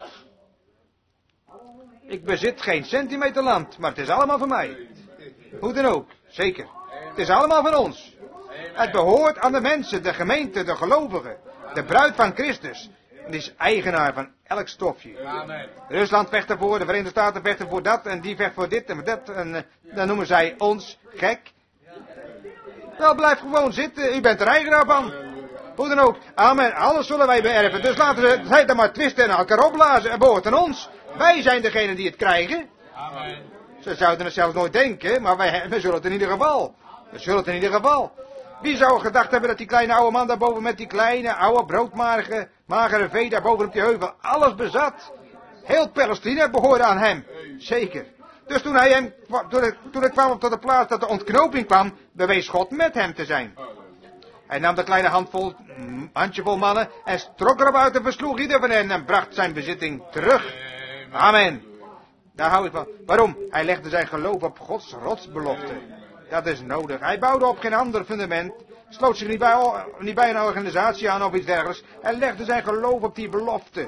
Ik bezit geen centimeter land, maar het is allemaal van mij. Hoe dan ook, zeker. Het is allemaal van ons. Het behoort aan de mensen, de gemeente, de gelovigen. De bruid van Christus. En die is eigenaar van elk stofje. Amen. Rusland vecht ervoor, de Verenigde Staten vechten voor dat, en die vecht voor dit en voor dat. En uh, dan noemen zij ons gek. Wel, blijf gewoon zitten, u bent er eigenaar van. Hoe dan ook, amen, alles zullen wij beërven. Dus laten we zij dan maar twisten en elkaar opblazen. Het behoort aan ons. Wij zijn degene die het krijgen. Amen. Ze zouden het zelfs nooit denken, maar wij, wij zullen het in ieder geval. We zullen het in ieder geval. Wie zou gedacht hebben dat die kleine oude man daarboven met die kleine oude broodmatige magere vee daarboven op die heuvel alles bezat? Heel Palestina behoorde aan hem. Zeker. Dus toen hij, hem, toen hij, toen hij kwam op tot de plaats dat de ontknoping kwam, bewees God met hem te zijn. Hij nam de kleine handvol, handjevol mannen en trok erop uit en versloeg ieder van hen en bracht zijn bezitting terug. Amen. Daar hou ik van. Waarom? Hij legde zijn geloof op Gods rotsbelofte. Dat is nodig. Hij bouwde op geen ander fundament. Sloot zich niet bij, niet bij een organisatie aan of iets dergelijks. Hij legde zijn geloof op die belofte.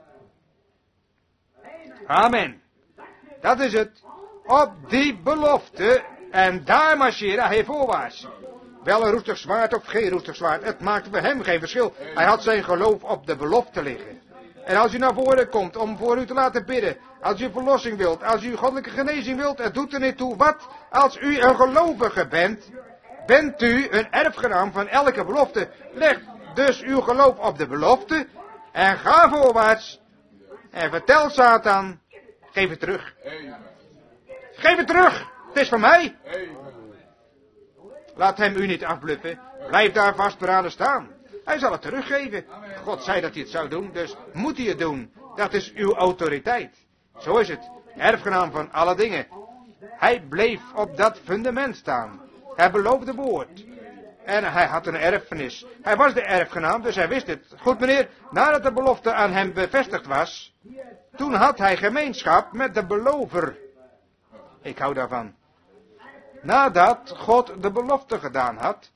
Amen. Dat is het. Op die belofte. En daar marcheerde hij voorwaarts. Wel een roestig zwaard of geen roestig zwaard. Het maakte voor hem geen verschil. Hij had zijn geloof op de belofte liggen. En als u naar voren komt om voor u te laten bidden. Als u verlossing wilt. Als u goddelijke genezing wilt. Het doet er niet toe wat. Als u een gelovige bent. Bent u een erfgenaam van elke belofte. Leg dus uw geloof op de belofte. En ga voorwaarts. En vertel Satan. Geef het terug. Geef het terug. Het is van mij. Laat hem u niet afbluffen. Blijf daar vastberaden staan. Hij zal het teruggeven. God zei dat hij het zou doen, dus moet hij het doen. Dat is uw autoriteit. Zo is het. Erfgenaam van alle dingen. Hij bleef op dat fundament staan. Hij beloofde woord. En hij had een erfenis. Hij was de erfgenaam, dus hij wist het. Goed meneer, nadat de belofte aan hem bevestigd was, toen had hij gemeenschap met de belover. Ik hou daarvan. Nadat God de belofte gedaan had.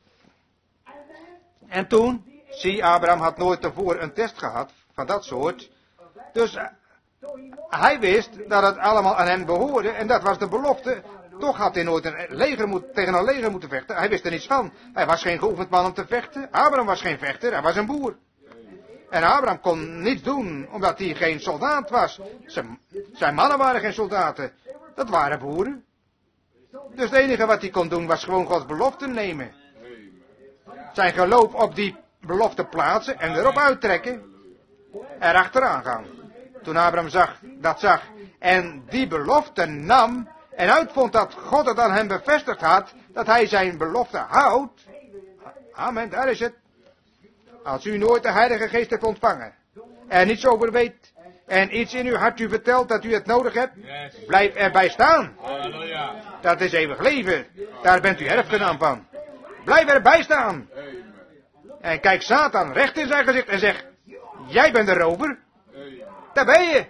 En toen, zie, Abraham had nooit tevoren een test gehad van dat soort. Dus uh, hij wist dat het allemaal aan hem behoorde en dat was de belofte. Toch had hij nooit een leger moet, tegen een leger moeten vechten. Hij wist er niets van. Hij was geen geoefend man om te vechten. Abraham was geen vechter, hij was een boer. En Abraham kon niets doen, omdat hij geen soldaat was. Zijn, zijn mannen waren geen soldaten. Dat waren boeren. Dus het enige wat hij kon doen, was gewoon Gods belofte nemen. Zijn geloof op die belofte plaatsen en erop uittrekken. Erachteraan gaan. Toen Abraham zag, dat zag en die belofte nam en uitvond dat God het aan hem bevestigd had, dat hij zijn belofte houdt. Amen, daar is het. Als u nooit de Heilige Geest hebt ontvangen, er niets over weet, en iets in uw hart u vertelt dat u het nodig hebt, blijf erbij staan. Dat is eeuwig leven. Daar bent u erfgenaam van. Blijf erbij staan. En kijk Satan recht in zijn gezicht en zeg, jij bent de rover. Daar ben je.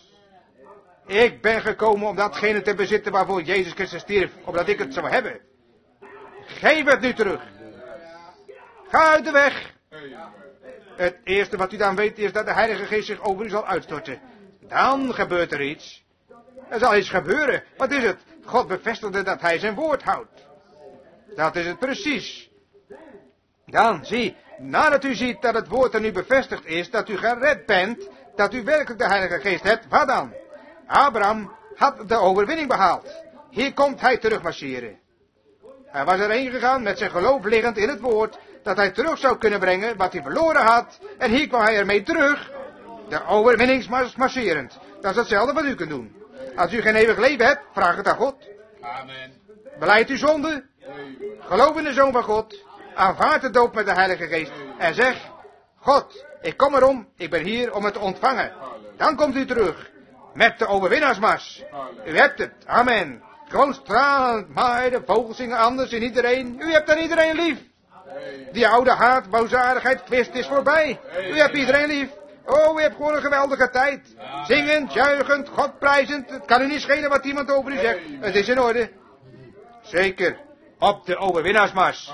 Ik ben gekomen om datgene te bezitten waarvoor Jezus Christus stierf, opdat ik het zou hebben. Geef het nu terug. Ga uit de weg. Het eerste wat u dan weet is dat de Heilige Geest zich over u zal uitstorten. Dan gebeurt er iets. Er zal iets gebeuren. Wat is het? God bevestigde dat hij zijn woord houdt. Dat is het precies. Dan, zie, nadat u ziet dat het woord er nu bevestigd is, dat u gered bent, dat u werkelijk de Heilige Geest hebt, wat dan? Abraham had de overwinning behaald. Hier komt hij terugmarcheren. Hij was erheen gegaan met zijn geloof liggend in het woord, dat hij terug zou kunnen brengen wat hij verloren had. En hier kwam hij ermee terug, de overwinningsmars marcherend. Dat is hetzelfde wat u kunt doen. Als u geen eeuwig leven hebt, vraag het aan God. Amen. Belijd uw zonde. Geloof in de Zoon van God. Aanvaard de doop met de Heilige Geest. En zeg, God, ik kom erom, ik ben hier om het te ontvangen. Dan komt u terug. Met de overwinnaarsmars. U hebt het. Amen. Gewoon stralend, maar de vogels zingen anders in iedereen. U hebt dan iedereen lief. Die oude haat, boosaardigheid, twist is voorbij. U hebt iedereen lief. Oh, u hebt gewoon een geweldige tijd. Zingend, juichend, God prijzend. Het kan u niet schelen wat iemand over u zegt. Het is in orde. Zeker. Op de overwinnaarsmars.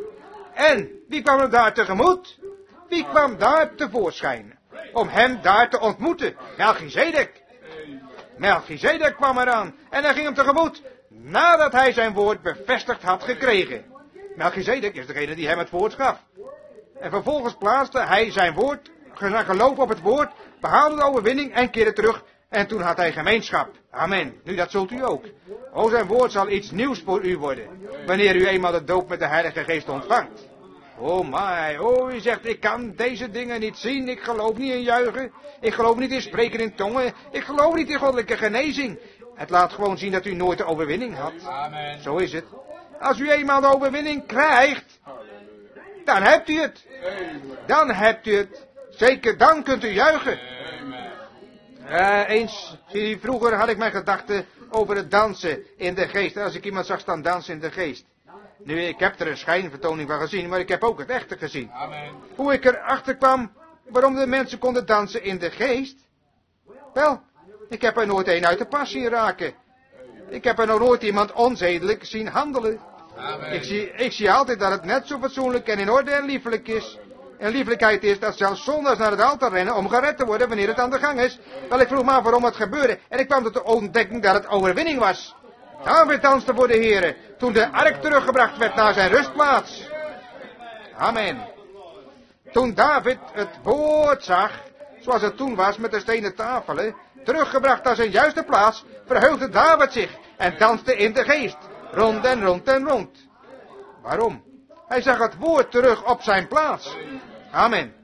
En wie kwam hem daar tegemoet? Wie kwam daar tevoorschijn? Om hem daar te ontmoeten. Melchizedek. Melchizedek kwam eraan. En hij ging hem tegemoet. Nadat hij zijn woord bevestigd had gekregen. Melchizedek is degene die hem het woord gaf. En vervolgens plaatste hij zijn woord, zijn geloof op het woord, behaalde de overwinning en keerde terug. En toen had hij gemeenschap. Amen. Nu dat zult u ook. O, zijn woord zal iets nieuws voor u worden. Wanneer u eenmaal de doop met de Heilige Geest ontvangt. Oh my, oh, u zegt, ik kan deze dingen niet zien. Ik geloof niet in juichen. Ik geloof niet in spreken in tongen. Ik geloof niet in goddelijke genezing. Het laat gewoon zien dat u nooit de overwinning had. Amen. Zo is het. Als u eenmaal de overwinning krijgt, dan hebt u het. Dan hebt u het. Zeker, dan kunt u juichen. Uh, eens, zie, vroeger had ik mijn gedachten over het dansen in de geest. Als ik iemand zag staan dansen in de geest. Nu, ik heb er een schijnvertoning van gezien, maar ik heb ook het echte gezien. Amen. Hoe ik erachter kwam waarom de mensen konden dansen in de geest. Wel, ik heb er nooit een uit de pas zien raken. Ik heb er nog nooit iemand onzedelijk zien handelen. Amen. Ik zie, ik zie altijd dat het net zo fatsoenlijk en in orde en liefelijk is. En liefelijkheid is dat zelfs zondags naar het altaar rennen om gered te worden wanneer het aan de gang is. Wel, ik vroeg me af waarom het gebeurde en ik kwam tot de ontdekking dat het overwinning was. David danste voor de Here toen de ark teruggebracht werd naar zijn rustplaats. Amen. Toen David het woord zag, zoals het toen was met de stenen tafelen, teruggebracht naar zijn juiste plaats, verheugde David zich en danste in de geest, rond en rond en rond. Waarom? Hij zag het woord terug op zijn plaats. Amen.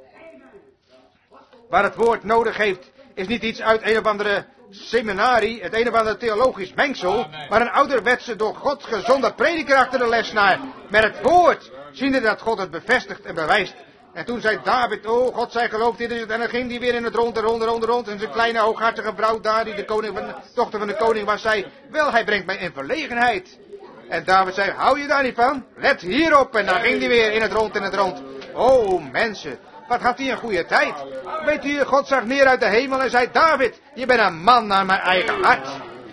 Waar het woord nodig heeft, is niet iets uit een of andere seminarie, het een of andere theologisch mengsel, maar een ouderwetse door God gezonde prediker achter de lesnaar. Met het woord, ziende dat God het bevestigt en bewijst. En toen zei David, oh, God zij gelooft, dit is het. En dan ging hij weer in het rond en rond en rond en rond. En zijn kleine hooghartige vrouw daar, die de koning van, de dochter van de koning was, zei, wel, hij brengt mij in verlegenheid. En David zei, hou je daar niet van? Let hierop. En dan ging hij weer in het rond en het rond. Oh, mensen, wat had hij een goede tijd. Weet u, God zag neer uit de hemel en zei, David, je bent een man naar mijn eigen hart.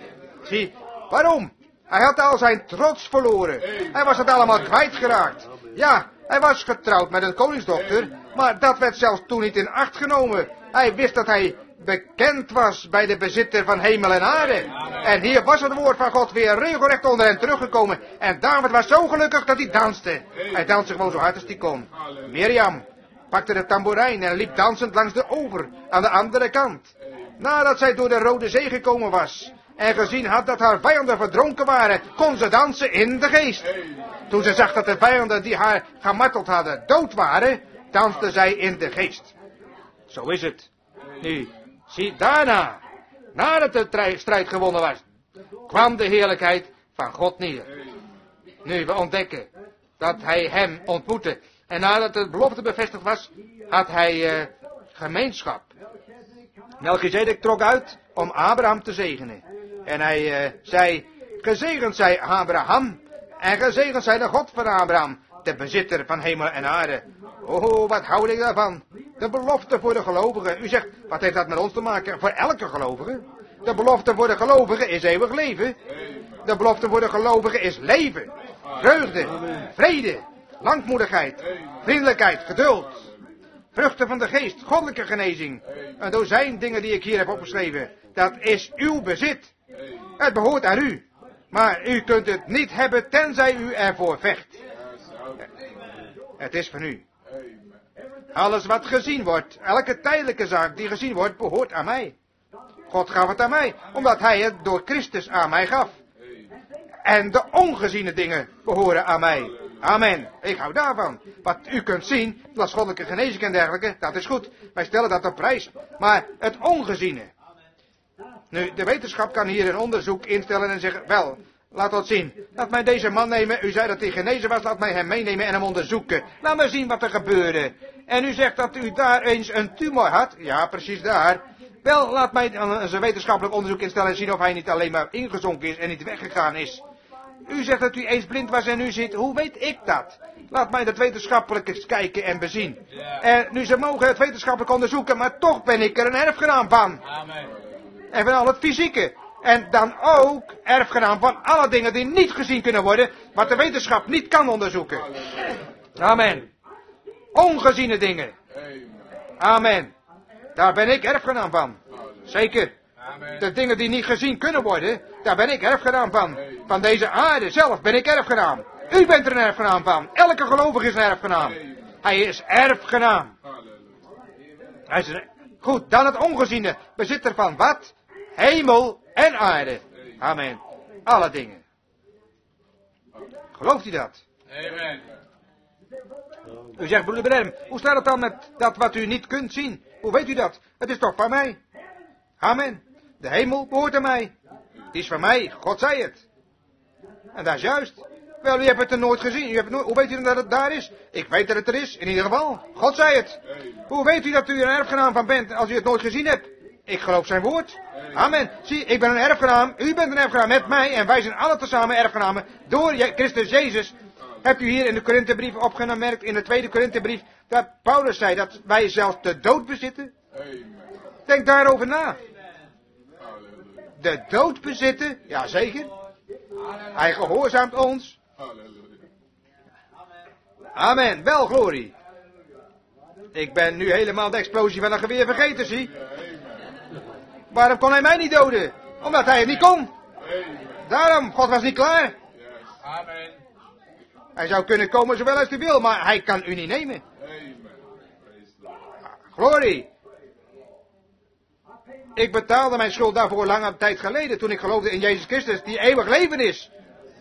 Zie, waarom? Hij had al zijn trots verloren. Hij was het allemaal kwijtgeraakt. Ja, hij was getrouwd met een koningsdochter, maar dat werd zelfs toen niet in acht genomen. Hij wist dat hij bekend was bij de bezitter van hemel en aarde. En hier was het woord van God weer regelrecht onder hen teruggekomen. En David was zo gelukkig dat hij danste. Hij danste gewoon zo hard als hij kon. Mirjam pakte de tamboerijn en liep dansend langs de oever aan de andere kant. Nadat zij door de Rode Zee gekomen was en gezien had dat haar vijanden verdronken waren, kon ze dansen in de geest. Toen ze zag dat de vijanden die haar gemarteld hadden dood waren, danste zij in de geest. Zo is het. Nu, zie daarna, nadat de strijd gewonnen was, kwam de heerlijkheid van God neer. Nu, we ontdekken dat hij hem ontmoette. En nadat de belofte bevestigd was, had hij uh, gemeenschap. Melchizedek trok uit om Abraham te zegenen. En hij uh, zei, gezegend zij Abraham, en gezegend zij de God van Abraham, de bezitter van hemel en aarde. Oh, wat hou ik daarvan? De belofte voor de gelovigen. U zegt, wat heeft dat met ons te maken? Voor elke gelovige. De belofte voor de gelovigen is eeuwig leven. De belofte voor de gelovigen is leven, vreugde, vrede, langmoedigheid, vriendelijkheid, geduld. Vruchten van de geest, goddelijke genezing. Een dozijn dingen die ik hier heb opgeschreven. Dat is uw bezit. Het behoort aan u. Maar u kunt het niet hebben tenzij u ervoor vecht. Het is van u. Alles wat gezien wordt, elke tijdelijke zaak die gezien wordt, behoort aan mij. God gaf het aan mij, omdat hij het door Christus aan mij gaf. En de ongeziene dingen behoren aan mij. Amen. Ik hou daarvan. Wat u kunt zien, als goddelijke genezing en dergelijke, dat is goed. Wij stellen dat op prijs. Maar het ongeziene. Nu, de wetenschap kan hier een onderzoek instellen en zeggen, wel, laat dat zien. Laat mij deze man nemen. U zei dat hij genezen was. Laat mij hem meenemen en hem onderzoeken. Laat me zien wat er gebeurde. En u zegt dat u daar eens een tumor had. Ja, precies daar. Wel, laat mij eens een wetenschappelijk onderzoek instellen en zien of hij niet alleen maar ingezonken is en niet weggegaan is. U zegt dat u eens blind was en nu ziet. Hoe weet ik dat? Laat mij dat wetenschappelijk eens kijken en bezien. En nu ze mogen het wetenschappelijk onderzoeken, maar toch ben ik er een erfgenaam van. Amen. En van al het fysieke. En dan ook erfgenaam van alle dingen die niet gezien kunnen worden, wat de wetenschap niet kan onderzoeken. Amen. Ongeziene dingen. Amen. Daar ben ik erfgenaam van. Zeker. De dingen die niet gezien kunnen worden, daar ben ik erfgenaam van. Van deze aarde zelf ben ik erfgenaam. U bent er een erfgenaam van. Elke gelovige is een erfgenaam. Hij is erfgenaam. Hij is een... Goed, dan het ongeziene. Bezitter van wat? Hemel en aarde. Amen. Alle dingen. Gelooft u dat? Amen. U zegt, broeder Branham, hoe staat het dan met dat wat u niet kunt zien? Hoe weet u dat? Het is toch van mij? Amen. De hemel behoort aan mij. Die is van mij, God zei het. En dat is juist. Wel, u hebt het er nooit gezien. U hebt nooit... Hoe weet u dan dat het daar is? Ik weet dat het er is, in ieder geval. God zei het. Hoe weet u dat u er een erfgenaam van bent als u het nooit gezien hebt? Ik geloof zijn woord. Amen. Zie, ik ben een erfgenaam. U bent een erfgenaam met mij. En wij zijn alle tezamen erfgenamen door Christus Jezus. Hebt u hier in de Korinthebrief opgemerkt, in de tweede Korinthebrief, dat Paulus zei dat wij zelfs de dood bezitten? Denk daarover na. De dood bezitten? Jazeker. Hij gehoorzaamt ons. Amen. Wel, glorie. Ik ben nu helemaal de explosie van een geweer vergeten, zie. Waarom kon hij mij niet doden? Omdat hij het niet kon. Daarom, God was niet klaar. Amen. Hij zou kunnen komen zowel als hij wil, maar hij kan u niet nemen. Glorie. Ik betaalde mijn schuld daarvoor lange tijd geleden, toen ik geloofde in Jezus Christus, die eeuwig leven is.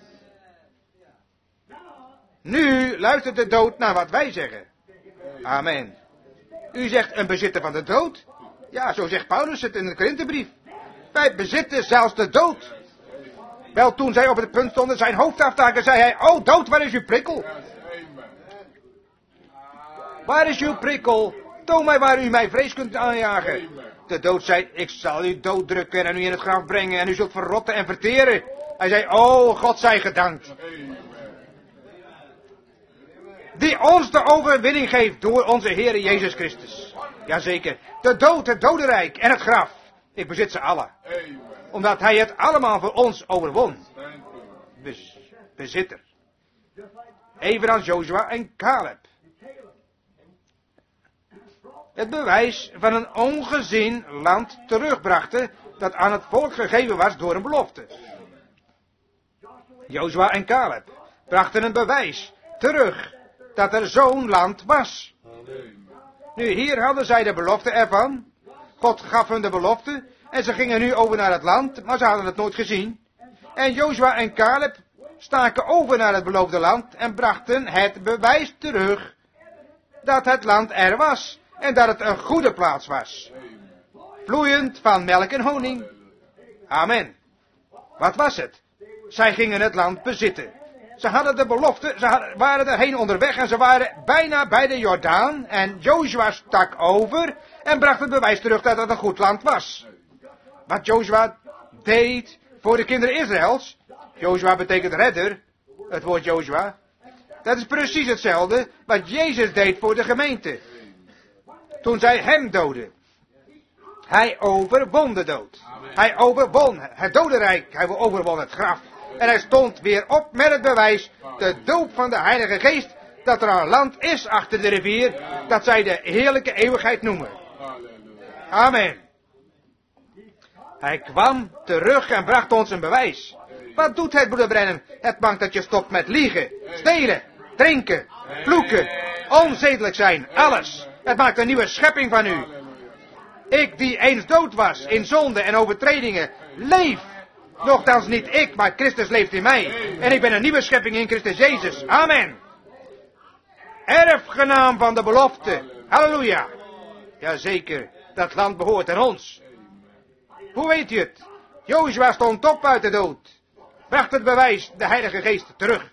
Nu luistert de dood naar wat wij zeggen. Amen. U zegt een bezitter van de dood? Ja, zo zegt Paulus het in de Korinthebrief. Wij bezitten zelfs de dood. Wel, toen zij op het punt stonden zijn hoofd af te hakken, zei hij, oh dood, waar is uw prikkel? Waar is uw prikkel? Toon mij waar u mij vrees kunt aanjagen. De dood zei, ik zal u dooddrukken en u in het graf brengen en u zult verrotten en verteren. Hij zei, oh, God zij gedankt. Die ons de overwinning geeft door onze Heer Jezus Christus. Jazeker. De dood, het dodenrijk en het graf. Ik bezit ze alle. Omdat hij het allemaal voor ons overwon. Bez, bezitter. Evenals Jozua en Caleb. Het bewijs van een ongezien land terugbrachten dat aan het volk gegeven was door een belofte. Jozua en Caleb brachten een bewijs terug dat er zo'n land was. Nu, hier hadden zij de belofte ervan. God gaf hun de belofte en ze gingen nu over naar het land, maar ze hadden het nooit gezien. En Jozua en Caleb staken over naar het beloofde land en brachten het bewijs terug dat het land er was en dat het een goede plaats was. Vloeiend van melk en honing. Amen. Wat was het? Zij gingen het land bezitten. Ze hadden de belofte, ze hadden, waren erheen onderweg en ze waren bijna bij de Jordaan. En Jozua stak over en bracht het bewijs terug dat het een goed land was. Wat Jozua deed voor de kinderen Israëls. Jozua betekent redder, het woord Jozua. Dat is precies hetzelfde wat Jezus deed voor de gemeente. Toen zij hem doden. Hij overwon de dood. Hij overwon het dodenrijk. Hij overwon het graf. En hij stond weer op met het bewijs, de doop van de Heilige Geest, dat er een land is achter de rivier, dat zij de heerlijke eeuwigheid noemen. Amen. Hij kwam terug en bracht ons een bewijs. Wat doet het, broeder Brennan? Het maakt dat je stopt met liegen, stelen, drinken, vloeken, onzedelijk zijn, alles. Het maakt een nieuwe schepping van u. Ik die eens dood was in zonde en overtredingen, leef. Nochtans niet ik, maar Christus leeft in mij. En ik ben een nieuwe schepping in Christus Jezus. Amen. Erfgenaam van de belofte. Halleluja. Jazeker, dat land behoort aan ons. Hoe weet u het? Jozua stond op uit de dood. Bracht het bewijs, de Heilige Geest, terug.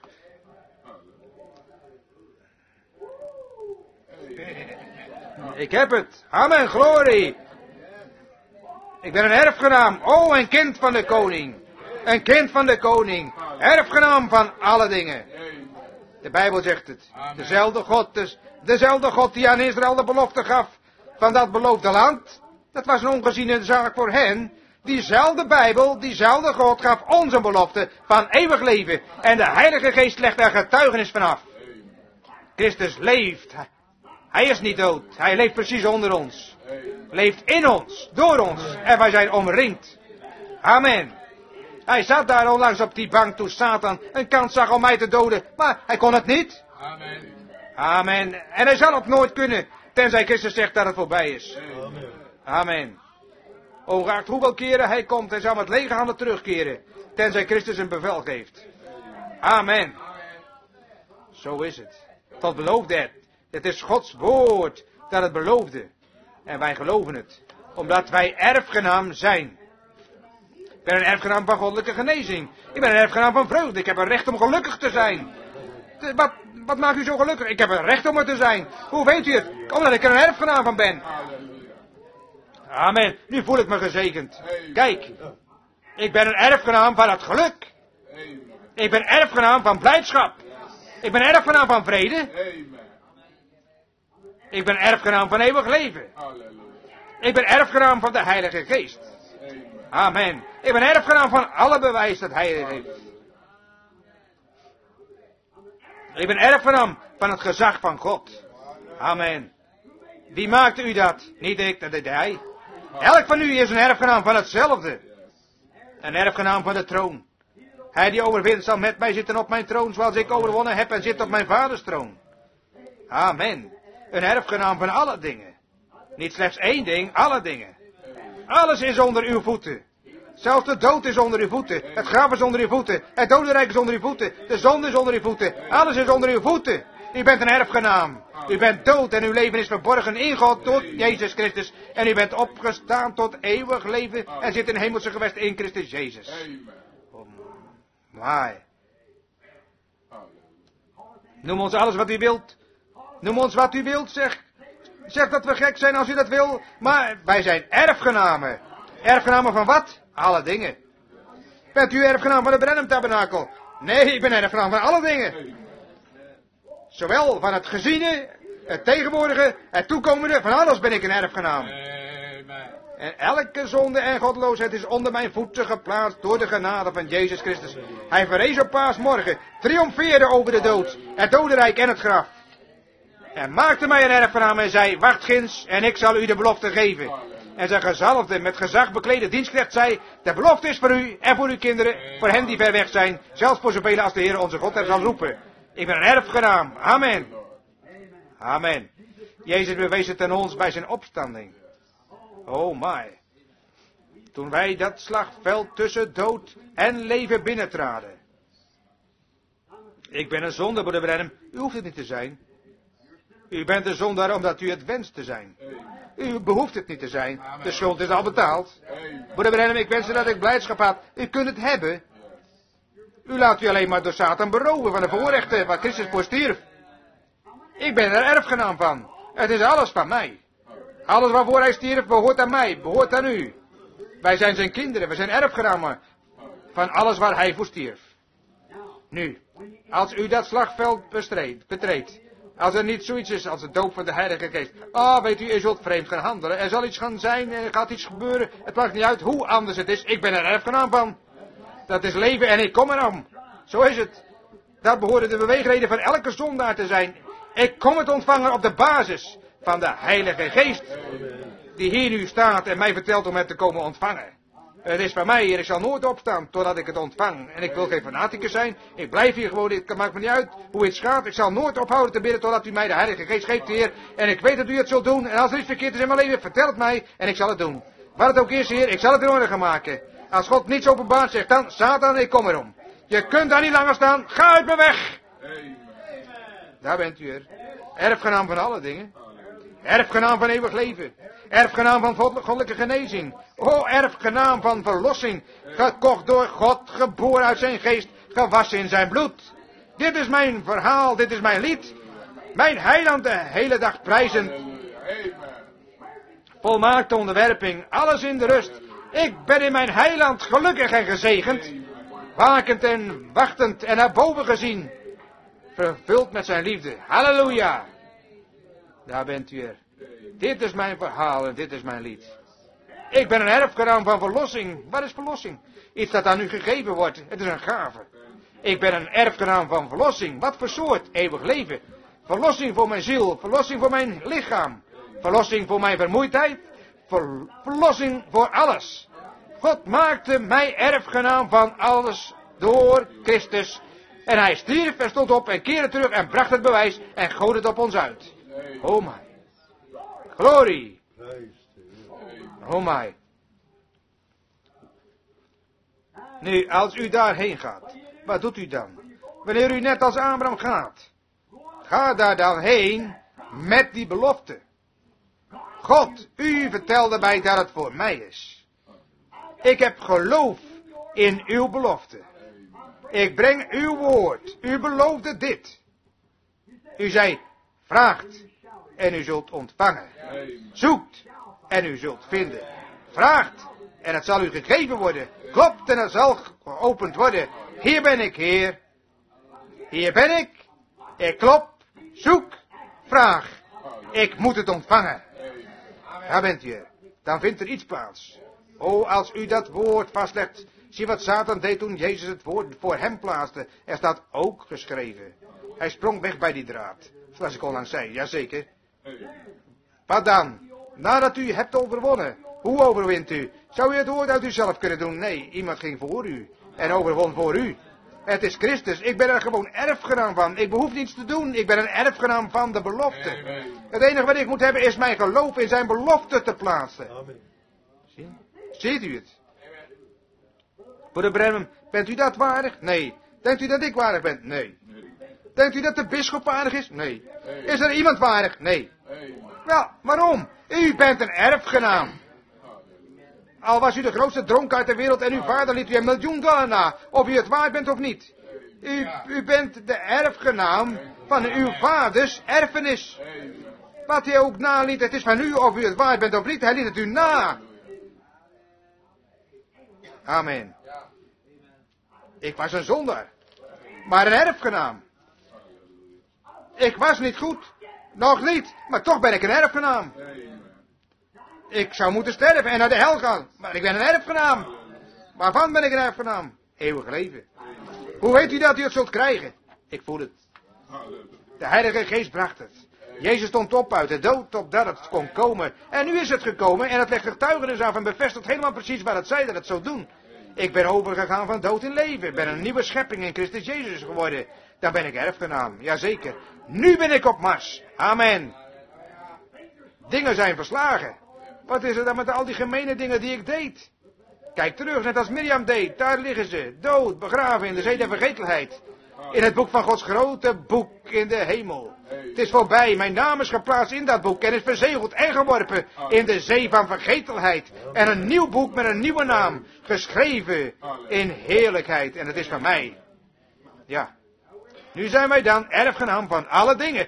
Ik heb het. Amen, glorie. Ik ben een erfgenaam. Oh, een kind van de koning. Een kind van de koning. Erfgenaam van alle dingen. De Bijbel zegt het. Dezelfde God, dus, dezelfde God die aan Israël de belofte gaf van dat beloofde land. Dat was een ongeziene zaak voor hen. Diezelfde Bijbel, diezelfde God gaf ons een belofte van eeuwig leven. En de Heilige Geest legt daar getuigenis vanaf. Christus leeft. Hij is niet dood. Hij leeft precies onder ons. Leeft in ons, door ons. En wij zijn omringd. Amen. Hij zat daar onlangs op die bank toen Satan een kans zag om mij te doden. Maar hij kon het niet. Amen. Amen. En hij zal het nooit kunnen. Tenzij Christus zegt dat het voorbij is. Amen. Amen. Ongeacht hoeveel keren hij komt, hij zal met lege handen terugkeren. Tenzij Christus een bevel geeft. Amen. Zo is het. God beloofde het. Het is Gods woord dat het beloofde. En wij geloven het. Omdat wij erfgenaam zijn. Ik ben een erfgenaam van goddelijke genezing. Ik ben een erfgenaam van vreugde. Ik heb een recht om gelukkig te zijn. Wat, wat maakt u zo gelukkig? Ik heb een recht om er te zijn. Hoe weet u het? Omdat ik er een erfgenaam van ben. Amen. Nu voel ik me gezegend. Kijk, ik ben een erfgenaam van het geluk. Ik ben erfgenaam van blijdschap. Ik ben erfgenaam van vrede. Ik ben erfgenaam van eeuwig leven. Ik ben erfgenaam van de Heilige Geest. Amen. Ik ben erfgenaam van alle bewijs dat Hij er heeft. Ik ben erfgenaam van het gezag van God. Amen. Wie maakte u dat? Niet ik, dat deed Hij. Elk van u is een erfgenaam van hetzelfde. Een erfgenaam van de troon. Hij die overwint zal met mij zitten op mijn troon, zoals ik overwonnen heb en zit op mijn vaders troon. Amen. Een erfgenaam van alle dingen. Niet slechts één ding, alle dingen. Alles is onder uw voeten. Zelfs de dood is onder uw voeten. Het graf is onder uw voeten. Het dodenrijk is onder uw voeten. De zon is onder uw voeten. Alles is onder uw voeten. U bent een erfgenaam. U bent dood en uw leven is verborgen in God door Jezus Christus. En u bent opgestaan tot eeuwig leven en zit in hemelse gewesten in Christus Jezus. Oh my. Noem ons alles wat u wilt. Noem ons wat u wilt, zeg. Zeg dat we gek zijn als u dat wil. Maar wij zijn erfgenamen. Erfgenamen van wat? Alle dingen. Bent u erfgenaam van de Brenham Tabernakel? Nee, ik ben erfgenaam van alle dingen. Zowel van het geziene, het tegenwoordige, het toekomende, van alles ben ik een erfgenaam. En elke zonde en godloosheid is onder mijn voeten geplaatst door de genade van Jezus Christus. Hij verrees op paasmorgen, triomfeerde over de dood, het dodenrijk en het graf. En maakte mij een erfgenaam en zei, wacht ginds en ik zal u de belofte geven. En zijn gezalfde, met gezag beklede dienstknecht zei, de belofte is voor u en voor uw kinderen, voor hen die ver weg zijn, zelfs voor zoveel als de Heer onze God er zal roepen. Ik ben een erfgenaam. Amen. Amen. Jezus bewees het aan ons bij zijn opstanding. Oh my. Toen wij dat slagveld tussen dood en leven binnentraden. Ik ben een zondaar, broeder Brenham. U hoeft het niet te zijn. U bent een zondaar omdat u het wenst te zijn. U behoeft het niet te zijn. De schuld is al betaald. Broeder Brenham, ik wens dat ik blijdschap had. U kunt het hebben. U laat u alleen maar door Satan beroven van de voorrechten waar Christus voor stierf. Ik ben er erfgenaam van. Het is alles van mij. Alles waarvoor hij stierf behoort aan mij, behoort aan u. Wij zijn zijn kinderen, we zijn erfgenamen van alles waar hij voor stierf. Nu, als u dat slagveld bestreed, betreedt, als er niet zoiets is als de doop van de Heilige Geest. Ah, oh, weet u, u zult vreemd gaan handelen. Er zal iets gaan zijn, er gaat iets gebeuren. Het maakt niet uit hoe anders het is. Ik ben er erfgenaam van. Dat is leven en ik kom erom. Zo is het. Dat behoorde de beweegreden van elke zondaar te zijn. Ik kom het ontvangen op de basis van de Heilige Geest. Die hier nu staat en mij vertelt om het te komen ontvangen. Het is van mij hier, ik zal nooit opstaan totdat ik het ontvang. En ik wil geen fanaticus zijn. Ik blijf hier gewoon, het maakt me niet uit hoe het gaat. Ik zal nooit ophouden te bidden totdat u mij de Heilige Geest geeft, Heer. En ik weet dat u het zult doen. En als er iets verkeerd is in mijn leven, vertel het mij en ik zal het doen. Wat het ook is, Heer, ik zal het in orde gaan maken. Als God niets openbaart, zegt dan, Satan, ik kom erom. Je kunt daar niet langer staan, ga uit me weg. Amen. Daar bent u er. Erfgenaam van alle dingen. Erfgenaam van eeuwig leven. Erfgenaam van goddelijke genezing. O, erfgenaam van verlossing. Gekocht door God, geboren uit zijn geest, gewassen in zijn bloed. Dit is mijn verhaal, dit is mijn lied. Mijn heiland de hele dag prijzen. Volmaakte onderwerping, alles in de rust. Ik ben in mijn heiland gelukkig en gezegend. Wakend en wachtend en naar boven gezien. Vervuld met zijn liefde. Halleluja. Daar bent u er. Dit is mijn verhaal en dit is mijn lied. Ik ben een erfgenaam van verlossing. Wat is verlossing? Iets dat aan u gegeven wordt. Het is een gave. Ik ben een erfgenaam van verlossing. Wat voor soort? Eeuwig leven. Verlossing voor mijn ziel. Verlossing voor mijn lichaam. Verlossing voor mijn vermoeidheid. Ver, verlossing voor alles. God maakte mij erfgenaam van alles door Christus. En hij stierf en stond op en keerde terug en bracht het bewijs en goot het op ons uit. Oh my. Glorie. Oh my. Nu, als u daarheen gaat, wat doet u dan? Wanneer u net als Abraham gaat. Ga daar dan heen met die belofte. God, u vertelde mij dat het voor mij is. Ik heb geloof in uw belofte. Ik breng uw woord. U beloofde dit. U zei, vraagt en u zult ontvangen. Zoekt en u zult vinden. Vraagt en het zal u gegeven worden. Klopt en het zal geopend worden. Hier ben ik, Heer. Hier ben ik. Ik klop, zoek, vraag. Ik moet het ontvangen. Daar bent u er. Dan vindt er iets plaats. O, als u dat woord vastlegt. Zie wat Satan deed toen Jezus het woord voor hem plaatste. Er staat ook geschreven. Hij sprong weg bij die draad. Zoals ik onlangs zei, jazeker. Wat dan? Nadat u hebt overwonnen. Hoe overwint u? Zou u het woord uit uzelf kunnen doen? Nee, iemand ging voor u. En overwon voor u. Het is Christus. Ik ben er gewoon erfgenaam van. Ik behoef niets te doen. Ik ben een erfgenaam van de belofte. Het enige wat ik moet hebben is mijn geloof in zijn belofte te plaatsen. Zie? Ziet u het? Broeder Branham, bent u dat waardig? Nee. Denkt u dat ik waardig ben? Nee. Denkt u dat de bisschop waardig is? Nee. Is er iemand waardig? Nee. Wel, waarom? U bent een erfgenaam. Al was u de grootste dronkaard ter wereld en uw vader liet u een miljoen dollar na. Of u het waard bent of niet. U, u bent de erfgenaam van uw vaders erfenis. Wat hij ook naliet, het is van u of u het waard bent of niet. Hij liet het u na. Amen. Ik was een zondaar. Maar een erfgenaam. Ik was niet goed. Nog niet. Maar toch ben ik een erfgenaam. Ik zou moeten sterven en naar de hel gaan. Maar ik ben een erfgenaam. Waarvan ben ik een erfgenaam? Eeuwig leven. Hoe weet u dat u het zult krijgen? Ik voel het. De Heilige Geest bracht het. Jezus stond op uit de dood opdat het kon komen. En nu is het gekomen en het legt getuigenis af en bevestigt helemaal precies wat het zei dat het zou doen. Ik ben overgegaan van dood in leven. Ik ben een nieuwe schepping in Christus Jezus geworden. Dan ben ik erfgenaam. Jazeker. Nu ben ik op Mars. Amen. Dingen zijn verslagen. Wat is er dan met al die gemene dingen die ik deed? Kijk terug, net als Mirjam deed. Daar liggen ze, dood, begraven in de zee der vergetelheid. In het boek van Gods grote boek in de hemel. Het is voorbij, mijn naam is geplaatst in dat boek en is verzegeld en geworpen in de zee van vergetelheid. En een nieuw boek met een nieuwe naam, geschreven in heerlijkheid. En het is van mij. Ja. Nu zijn wij dan erfgenaam van alle dingen.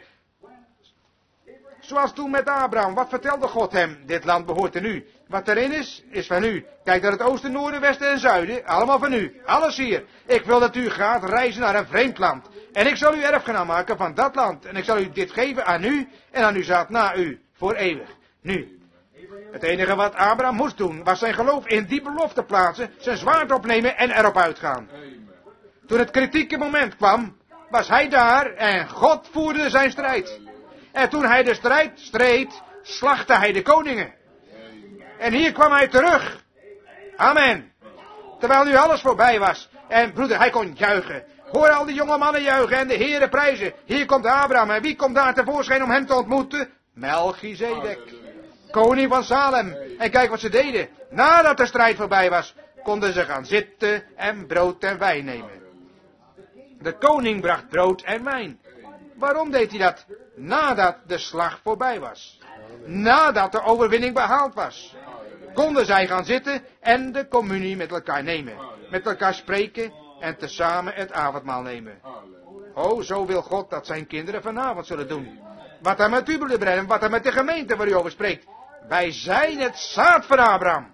Zoals toen met Abraham. Wat vertelde God hem? Dit land behoort aan u. Wat erin is, is van u. Kijk naar het oosten, noorden, westen en zuiden. Allemaal van u. Alles hier. Ik wil dat u gaat reizen naar een vreemd land. En ik zal u erfgenaam maken van dat land. En ik zal u dit geven aan u en aan uw zaad na u. Voor eeuwig. Nu. Het enige wat Abraham moest doen, was zijn geloof in die belofte plaatsen, zijn zwaard opnemen en erop uitgaan. Toen het kritieke moment kwam, was hij daar en God voerde zijn strijd. En toen hij de strijd streed, slachtte hij de koningen. En hier kwam hij terug. Amen. Terwijl nu alles voorbij was. En broeder, hij kon juichen. Hoor al die jonge mannen juichen en de heren prijzen. Hier komt Abraham. En wie komt daar tevoorschijn om hem te ontmoeten? Melchizedek. Koning van Salem. En kijk wat ze deden. Nadat de strijd voorbij was, konden ze gaan zitten en brood en wijn nemen. De koning bracht brood en wijn. Waarom deed hij dat? Nadat de slag voorbij was. Nadat de overwinning behaald was. Konden zij gaan zitten en de communie met elkaar nemen. Met elkaar spreken en tezamen het avondmaal nemen. Oh, zo wil God dat zijn kinderen vanavond zullen doen. Wat dan met u, broeder Branham, wat dan met de gemeente waar u over spreekt. Wij zijn het zaad van Abraham.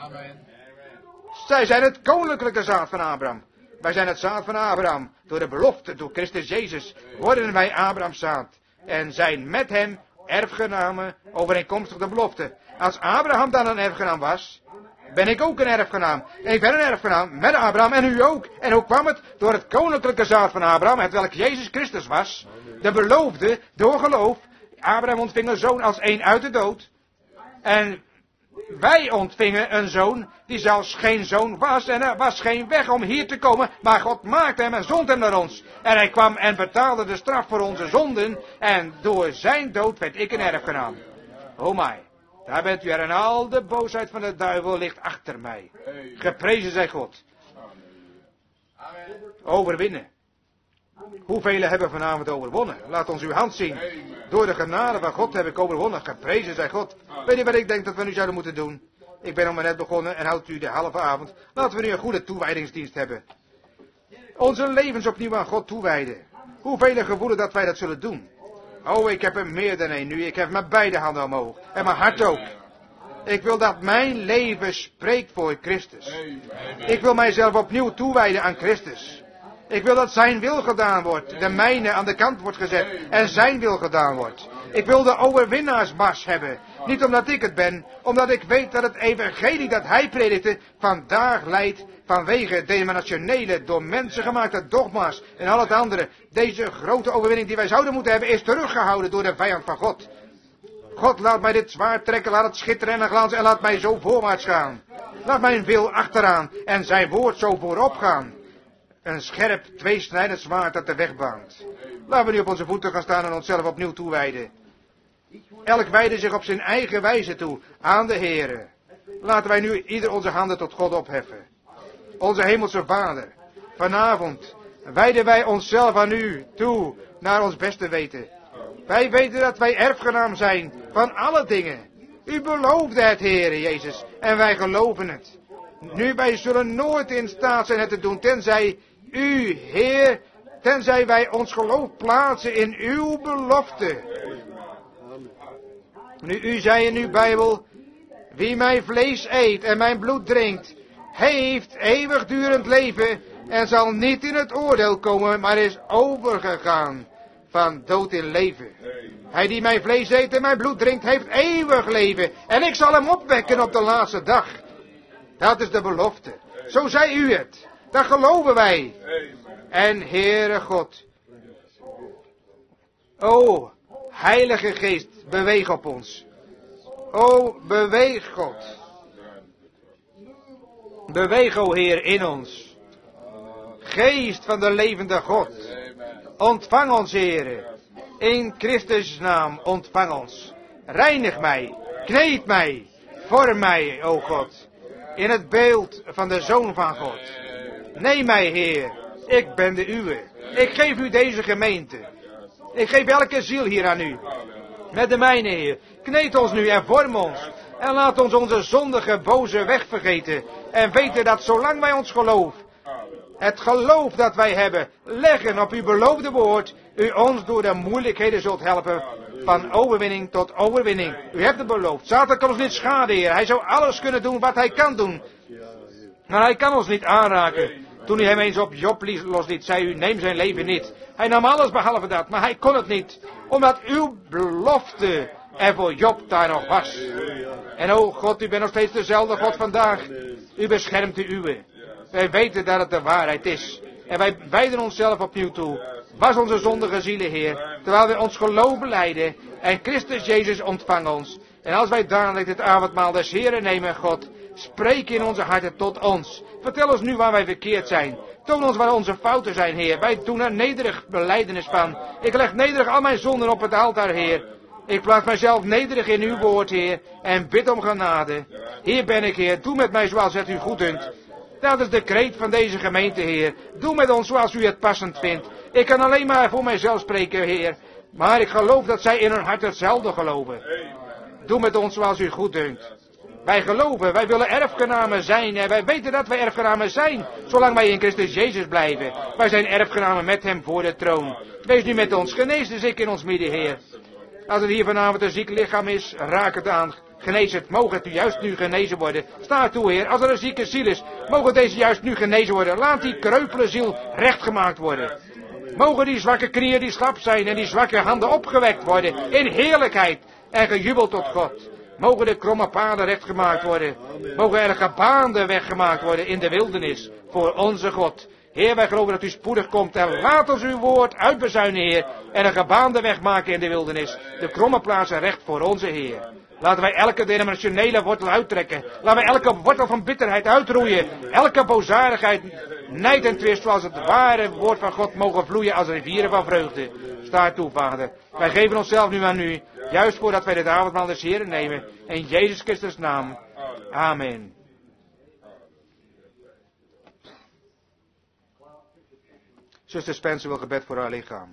Zij zijn het koninklijke zaad van Abraham. Wij zijn het zaad van Abraham. Door de belofte, door Christus Jezus, worden wij Abrahams zaad. En zijn met hem erfgenamen overeenkomstig de belofte. Als Abraham dan een erfgenaam was, ben ik ook een erfgenaam. En ik ben een erfgenaam met Abraham en u ook. En hoe kwam het? Door het koninklijke zaad van Abraham, het welk Jezus Christus was. De beloofde, door geloof. Abraham ontving een zoon als een uit de dood. En wij ontvingen een zoon die zelfs geen zoon was. En er was geen weg om hier te komen. Maar God maakte hem en zond hem naar ons. En hij kwam en betaalde de straf voor onze zonden. En door zijn dood werd ik een erfgenaam. Oh my. Daar bent u er en al de boosheid van de duivel ligt achter mij. Geprezen zij God. Overwinnen. Hoeveel hebben vanavond overwonnen? Laat ons uw hand zien. Door de genade van God heb ik overwonnen. Geprezen zij God. Weet je wat ik denk dat we nu zouden moeten doen? Ik ben nog maar net begonnen en houdt u de halve avond. Laten we nu een goede toewijdingsdienst hebben. Onze levens opnieuw aan God toewijden. Hoeveel gevoelen dat wij dat zullen doen? Oh, ik heb er meer dan één nu. Ik heb mijn beide handen omhoog. En mijn hart ook. Ik wil dat mijn leven spreekt voor Christus. Ik wil mijzelf opnieuw toewijden aan Christus. Ik wil dat zijn wil gedaan wordt, de mijne aan de kant wordt gezet en zijn wil gedaan wordt. Ik wil de overwinnaarsmars hebben. Niet omdat ik het ben, omdat ik weet dat het evangelie dat hij predikte vandaag leidt vanwege denominationele, door mensen gemaakte dogma's en al het andere. Deze grote overwinning die wij zouden moeten hebben is teruggehouden door de vijand van God. God, laat mij dit zwaard trekken, laat het schitteren en glanzen en laat mij zo voorwaarts gaan. Laat mijn wil achteraan en zijn woord zo voorop gaan. Een scherp, tweesnijdend zwaard dat de weg baant. Laten we nu op onze voeten gaan staan en onszelf opnieuw toewijden. Elk wijde zich op zijn eigen wijze toe aan de Heere. Laten wij nu ieder onze handen tot God opheffen. Onze hemelse Vader, vanavond wijden wij onszelf aan u toe naar ons beste weten. Wij weten dat wij erfgenaam zijn van alle dingen. U beloofde het, Heere Jezus, en wij geloven het. Nu, wij zullen nooit in staat zijn het te doen, tenzij u, Heer, tenzij wij ons geloof plaatsen in uw belofte. Nu, u zei in uw Bijbel, wie mijn vlees eet en mijn bloed drinkt, heeft eeuwigdurend leven en zal niet in het oordeel komen, maar is overgegaan van dood in leven. Hij die mijn vlees eet en mijn bloed drinkt, heeft eeuwig leven en ik zal hem opwekken op de laatste dag. Dat is de belofte. Zo zei u het. Dat geloven wij. En Heere God. O, Heilige Geest, beweeg op ons. O, beweeg God. Beweeg, o Heer, in ons. Geest van de levende God. Ontvang ons, Heere. In Christus' naam, ontvang ons. Reinig mij. Kneed mij. Vorm mij, o God. In het beeld van de Zoon van God. Neem mij, Heer. Ik ben de uwe. Ik geef u deze gemeente. Ik geef elke ziel hier aan u. Met de mijne, Heer. Kneed ons nu en vorm ons. En laat ons onze zondige, boze weg vergeten. En weten dat zolang wij ons geloof, het geloof dat wij hebben, leggen op uw beloofde woord, u ons door de moeilijkheden zult helpen. Van overwinning tot overwinning. U hebt het beloofd. Satan kan ons niet schaden, Heer. Hij zou alles kunnen doen wat hij kan doen. Maar hij kan ons niet aanraken. Toen u hem eens op Job losliet, zei u, neem zijn leven niet. Hij nam alles behalve dat, maar hij kon het niet. Omdat uw belofte er voor Job daar nog was. En o God, u bent nog steeds dezelfde God vandaag. U beschermt de uwe. Wij weten dat het de waarheid is. En wij wijden onszelf opnieuw toe. Was onze zondige zielen, Heer. Terwijl wij ons geloof belijden. En Christus Jezus ontvang ons. En als wij dadelijk het avondmaal des Heeren nemen, God. Spreek in onze harten tot ons. Vertel ons nu waar wij verkeerd zijn. Toon ons waar onze fouten zijn, Heer. Wij doen er nederig belijdenis van. Ik leg nederig al mijn zonden op het altaar, Heer. Ik plaats mijzelf nederig in uw woord, Heer. En bid om genade. Hier ben ik, Heer. Doe met mij zoals het u goeddunkt. Dat is de kreet van deze gemeente, Heer. Doe met ons zoals u het passend vindt. Ik kan alleen maar voor mijzelf spreken, Heer. Maar ik geloof dat zij in hun hart hetzelfde geloven. Doe met ons zoals u goeddunkt. Wij geloven, wij willen erfgenamen zijn. En wij weten dat wij erfgenamen zijn. Zolang wij in Christus Jezus blijven. Wij zijn erfgenamen met hem voor de troon. Wees nu met ons. Genees de ziek in ons midden, Heer. Als het hier vanavond een ziek lichaam is, raak het aan. Genees het. Mogen het juist nu genezen worden. Sta toe, Heer. Als er een zieke ziel is, mogen deze juist nu genezen worden. Laat die kreupele ziel rechtgemaakt worden. Mogen die zwakke knieën die slap zijn en die zwakke handen opgewekt worden in heerlijkheid en gejubeld tot God. Mogen de kromme paden rechtgemaakt worden. Mogen er gebaande weggemaakt worden in de wildernis voor onze God. Heer, wij geloven dat u spoedig komt en laat ons uw woord uitbezuinen, Heer. En een gebaande weg maken in de wildernis. De kromme plaatsen recht voor onze Heer. Laten wij elke denominationele wortel uittrekken. Laten wij elke wortel van bitterheid uitroeien. Elke bozaardigheid, nijd en twist, zoals het ware woord van God mogen vloeien als rivieren van vreugde. Sta toe, Vader. Wij geven onszelf nu aan u. Juist voordat wij dit avondmaal des Heren nemen. In Jezus Christus' naam. Amen. Zuster Spencer wil gebed voor haar lichaam.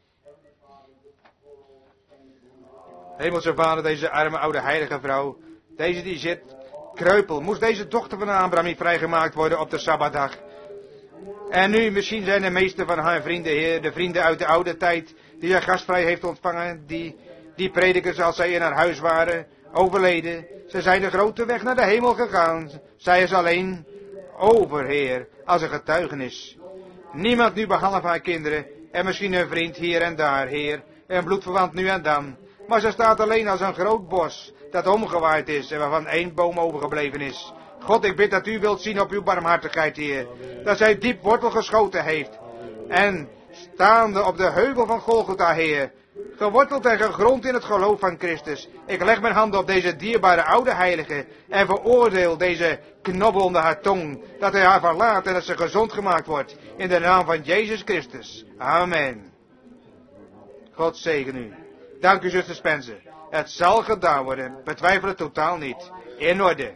Hemelse Vader, deze arme oude heilige vrouw Deze die zit kreupel. Moest deze dochter van Abraham niet vrijgemaakt worden op de Sabbatdag? En nu, misschien zijn de meeste van haar vrienden, Heer, de vrienden uit de oude tijd, die haar gastvrij heeft ontvangen, die, die predikers als zij in haar huis waren, overleden. Ze zijn de grote weg naar de hemel gegaan. Zij is alleen over, Heer, als een getuigenis. Niemand nu behalve haar kinderen, en misschien een vriend hier en daar, Heer, een bloedverwant nu en dan. Maar ze staat alleen als een groot bos, dat omgewaaid is en waarvan één boom overgebleven is. God, ik bid dat u wilt zien op uw barmhartigheid, Heer. Dat zij diep wortel geschoten heeft. En staande op de heuvel van Golgotha, Heer. Geworteld en gegrond in het geloof van Christus. Ik leg mijn handen op deze dierbare oude heilige. En veroordeel deze knobbel onder haar tong. Dat hij haar verlaat en dat ze gezond gemaakt wordt. In de naam van Jezus Christus. Amen. God zegen u. Dank u, zuster Spencer. Het zal gedaan worden. Betwijfel het totaal niet. In orde.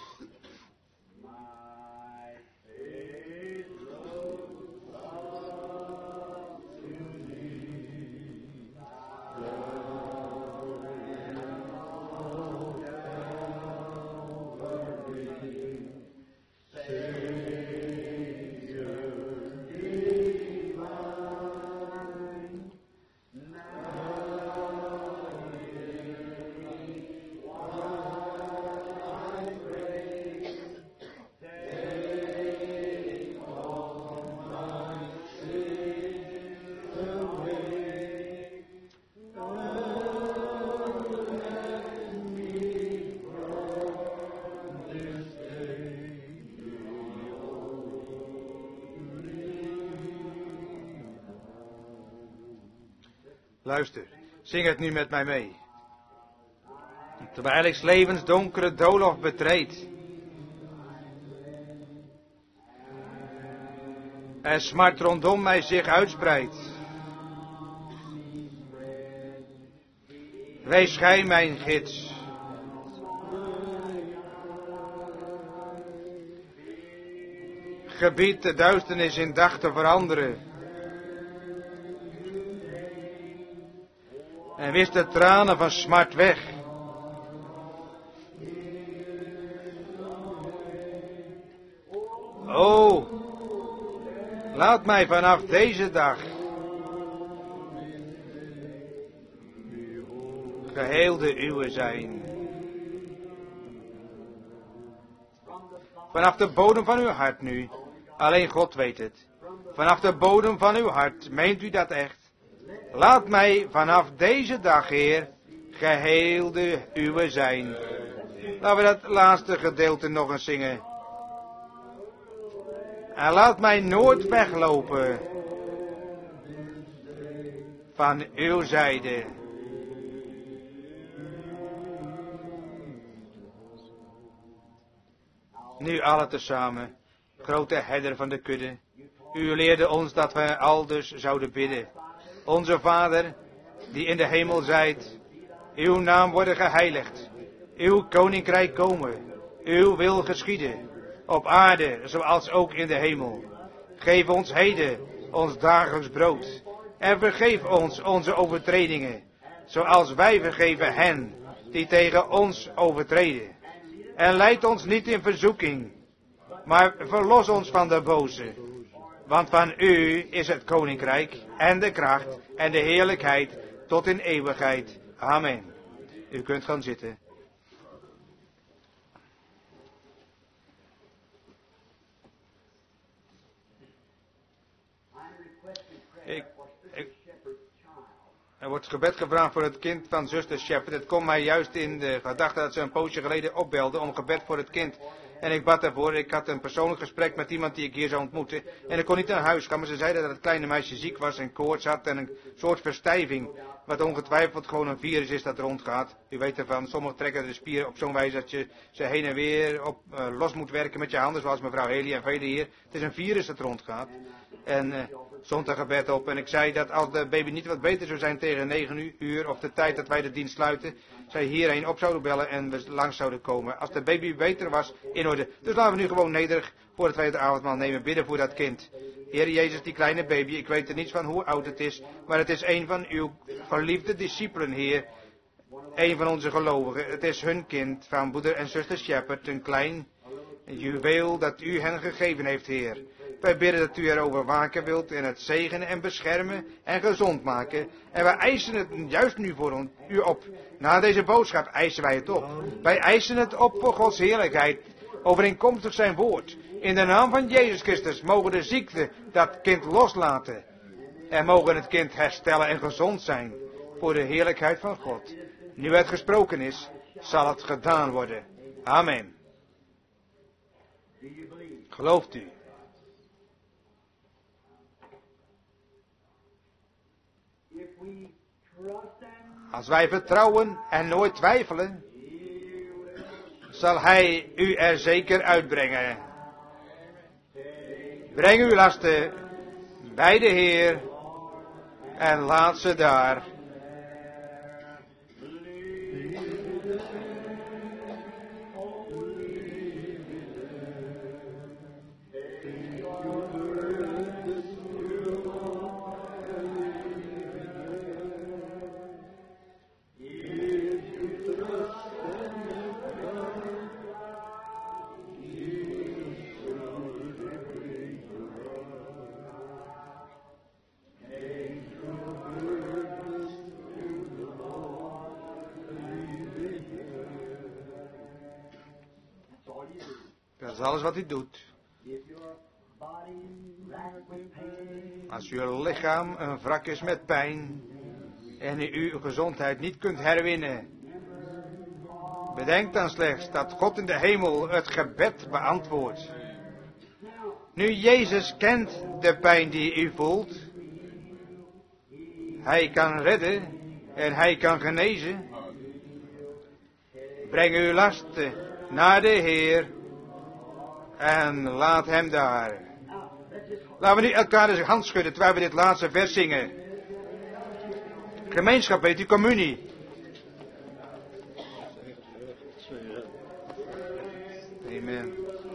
Luister, zing het nu met mij mee. Terwijl ik 's levens donkere doolhof betreed. En smart rondom mij zich uitspreidt. Wees gij mijn gids. Gebied de duisternis in dag te veranderen. En wist de tranen van smart weg. O, laat mij vanaf deze dag geheel de uwe zijn. Vanaf de bodem van uw hart nu, alleen God weet het. Vanaf de bodem van uw hart, meent u dat echt? Laat mij vanaf deze dag, Heer, geheel de uwe zijn. Laten we dat laatste gedeelte nog eens zingen. En laat mij nooit weglopen van uw zijde. Nu alle tezamen, grote herder van de kudde. U leerde ons dat wij aldus zouden bidden. Onze Vader, die in de hemel zijt, uw naam worden geheiligd, uw koninkrijk komen, uw wil geschieden, op aarde zoals ook in de hemel. Geef ons heden ons dagelijks brood en vergeef ons onze overtredingen, zoals wij vergeven hen die tegen ons overtreden. En leid ons niet in verzoeking, maar verlos ons van de boze. Want van u is het koninkrijk en de kracht en de heerlijkheid tot in eeuwigheid. Amen. U kunt gaan zitten. Ik, ik, er wordt gebed gevraagd voor het kind van zuster Shepherd. Het komt mij juist in de gedachte dat ze een poosje geleden opbelde om gebed voor het kind. En ik bad daarvoor. Ik had een persoonlijk gesprek met iemand die ik hier zou ontmoeten. En ik kon niet naar huis gaan, maar ze zeiden dat het kleine meisje ziek was en koorts had en een soort verstijving. Wat ongetwijfeld gewoon een virus is dat rondgaat. U weet ervan, sommigen trekken de spieren op zo'n wijze dat je ze heen en weer op, uh, los moet werken met je handen, zoals mevrouw Heli en velen hier. Het is een virus dat rondgaat. En uh, stond er gebed op. En ik zei dat als de baby niet wat beter zou zijn tegen negen uur of de tijd dat wij de dienst sluiten, zij hierheen op zouden bellen en we langs zouden komen. Als de baby beter was, in orde. Dus laten we nu gewoon nederig voordat wij het avondmaal nemen, bidden voor dat kind. Heer Jezus, die kleine baby, ik weet er niets van hoe oud het is, maar het is een van uw geliefde discipelen, Heer. een van onze gelovigen. Het is hun kind van broeder en zuster Shepherd, een klein juweel dat u hen gegeven heeft, Heer. Wij bidden dat u erover waken wilt en het zegenen en beschermen en gezond maken. En wij eisen het juist nu voor u op. Na deze boodschap eisen wij het op. Wij eisen het op voor Gods heerlijkheid, overeenkomstig zijn woord. In de naam van Jezus Christus mogen de ziekte dat kind loslaten. En mogen het kind herstellen en gezond zijn voor de heerlijkheid van God. Nu het gesproken is, zal het gedaan worden. Amen. Gelooft u? Als wij vertrouwen en nooit twijfelen, zal Hij u er zeker uitbrengen. Breng uw lasten bij de Heer en laat ze daar. Dat is alles wat u doet. Als uw lichaam een wrak is met pijn en u uw gezondheid niet kunt herwinnen, bedenk dan slechts dat God in de hemel het gebed beantwoordt. Nu, Jezus kent de pijn die u voelt. Hij kan redden en hij kan genezen. Breng uw lasten naar de Heer en laat hem daar. Laten we nu elkaar de hand schudden terwijl we dit laatste vers zingen. Gemeenschap, weet u, communie. Amen.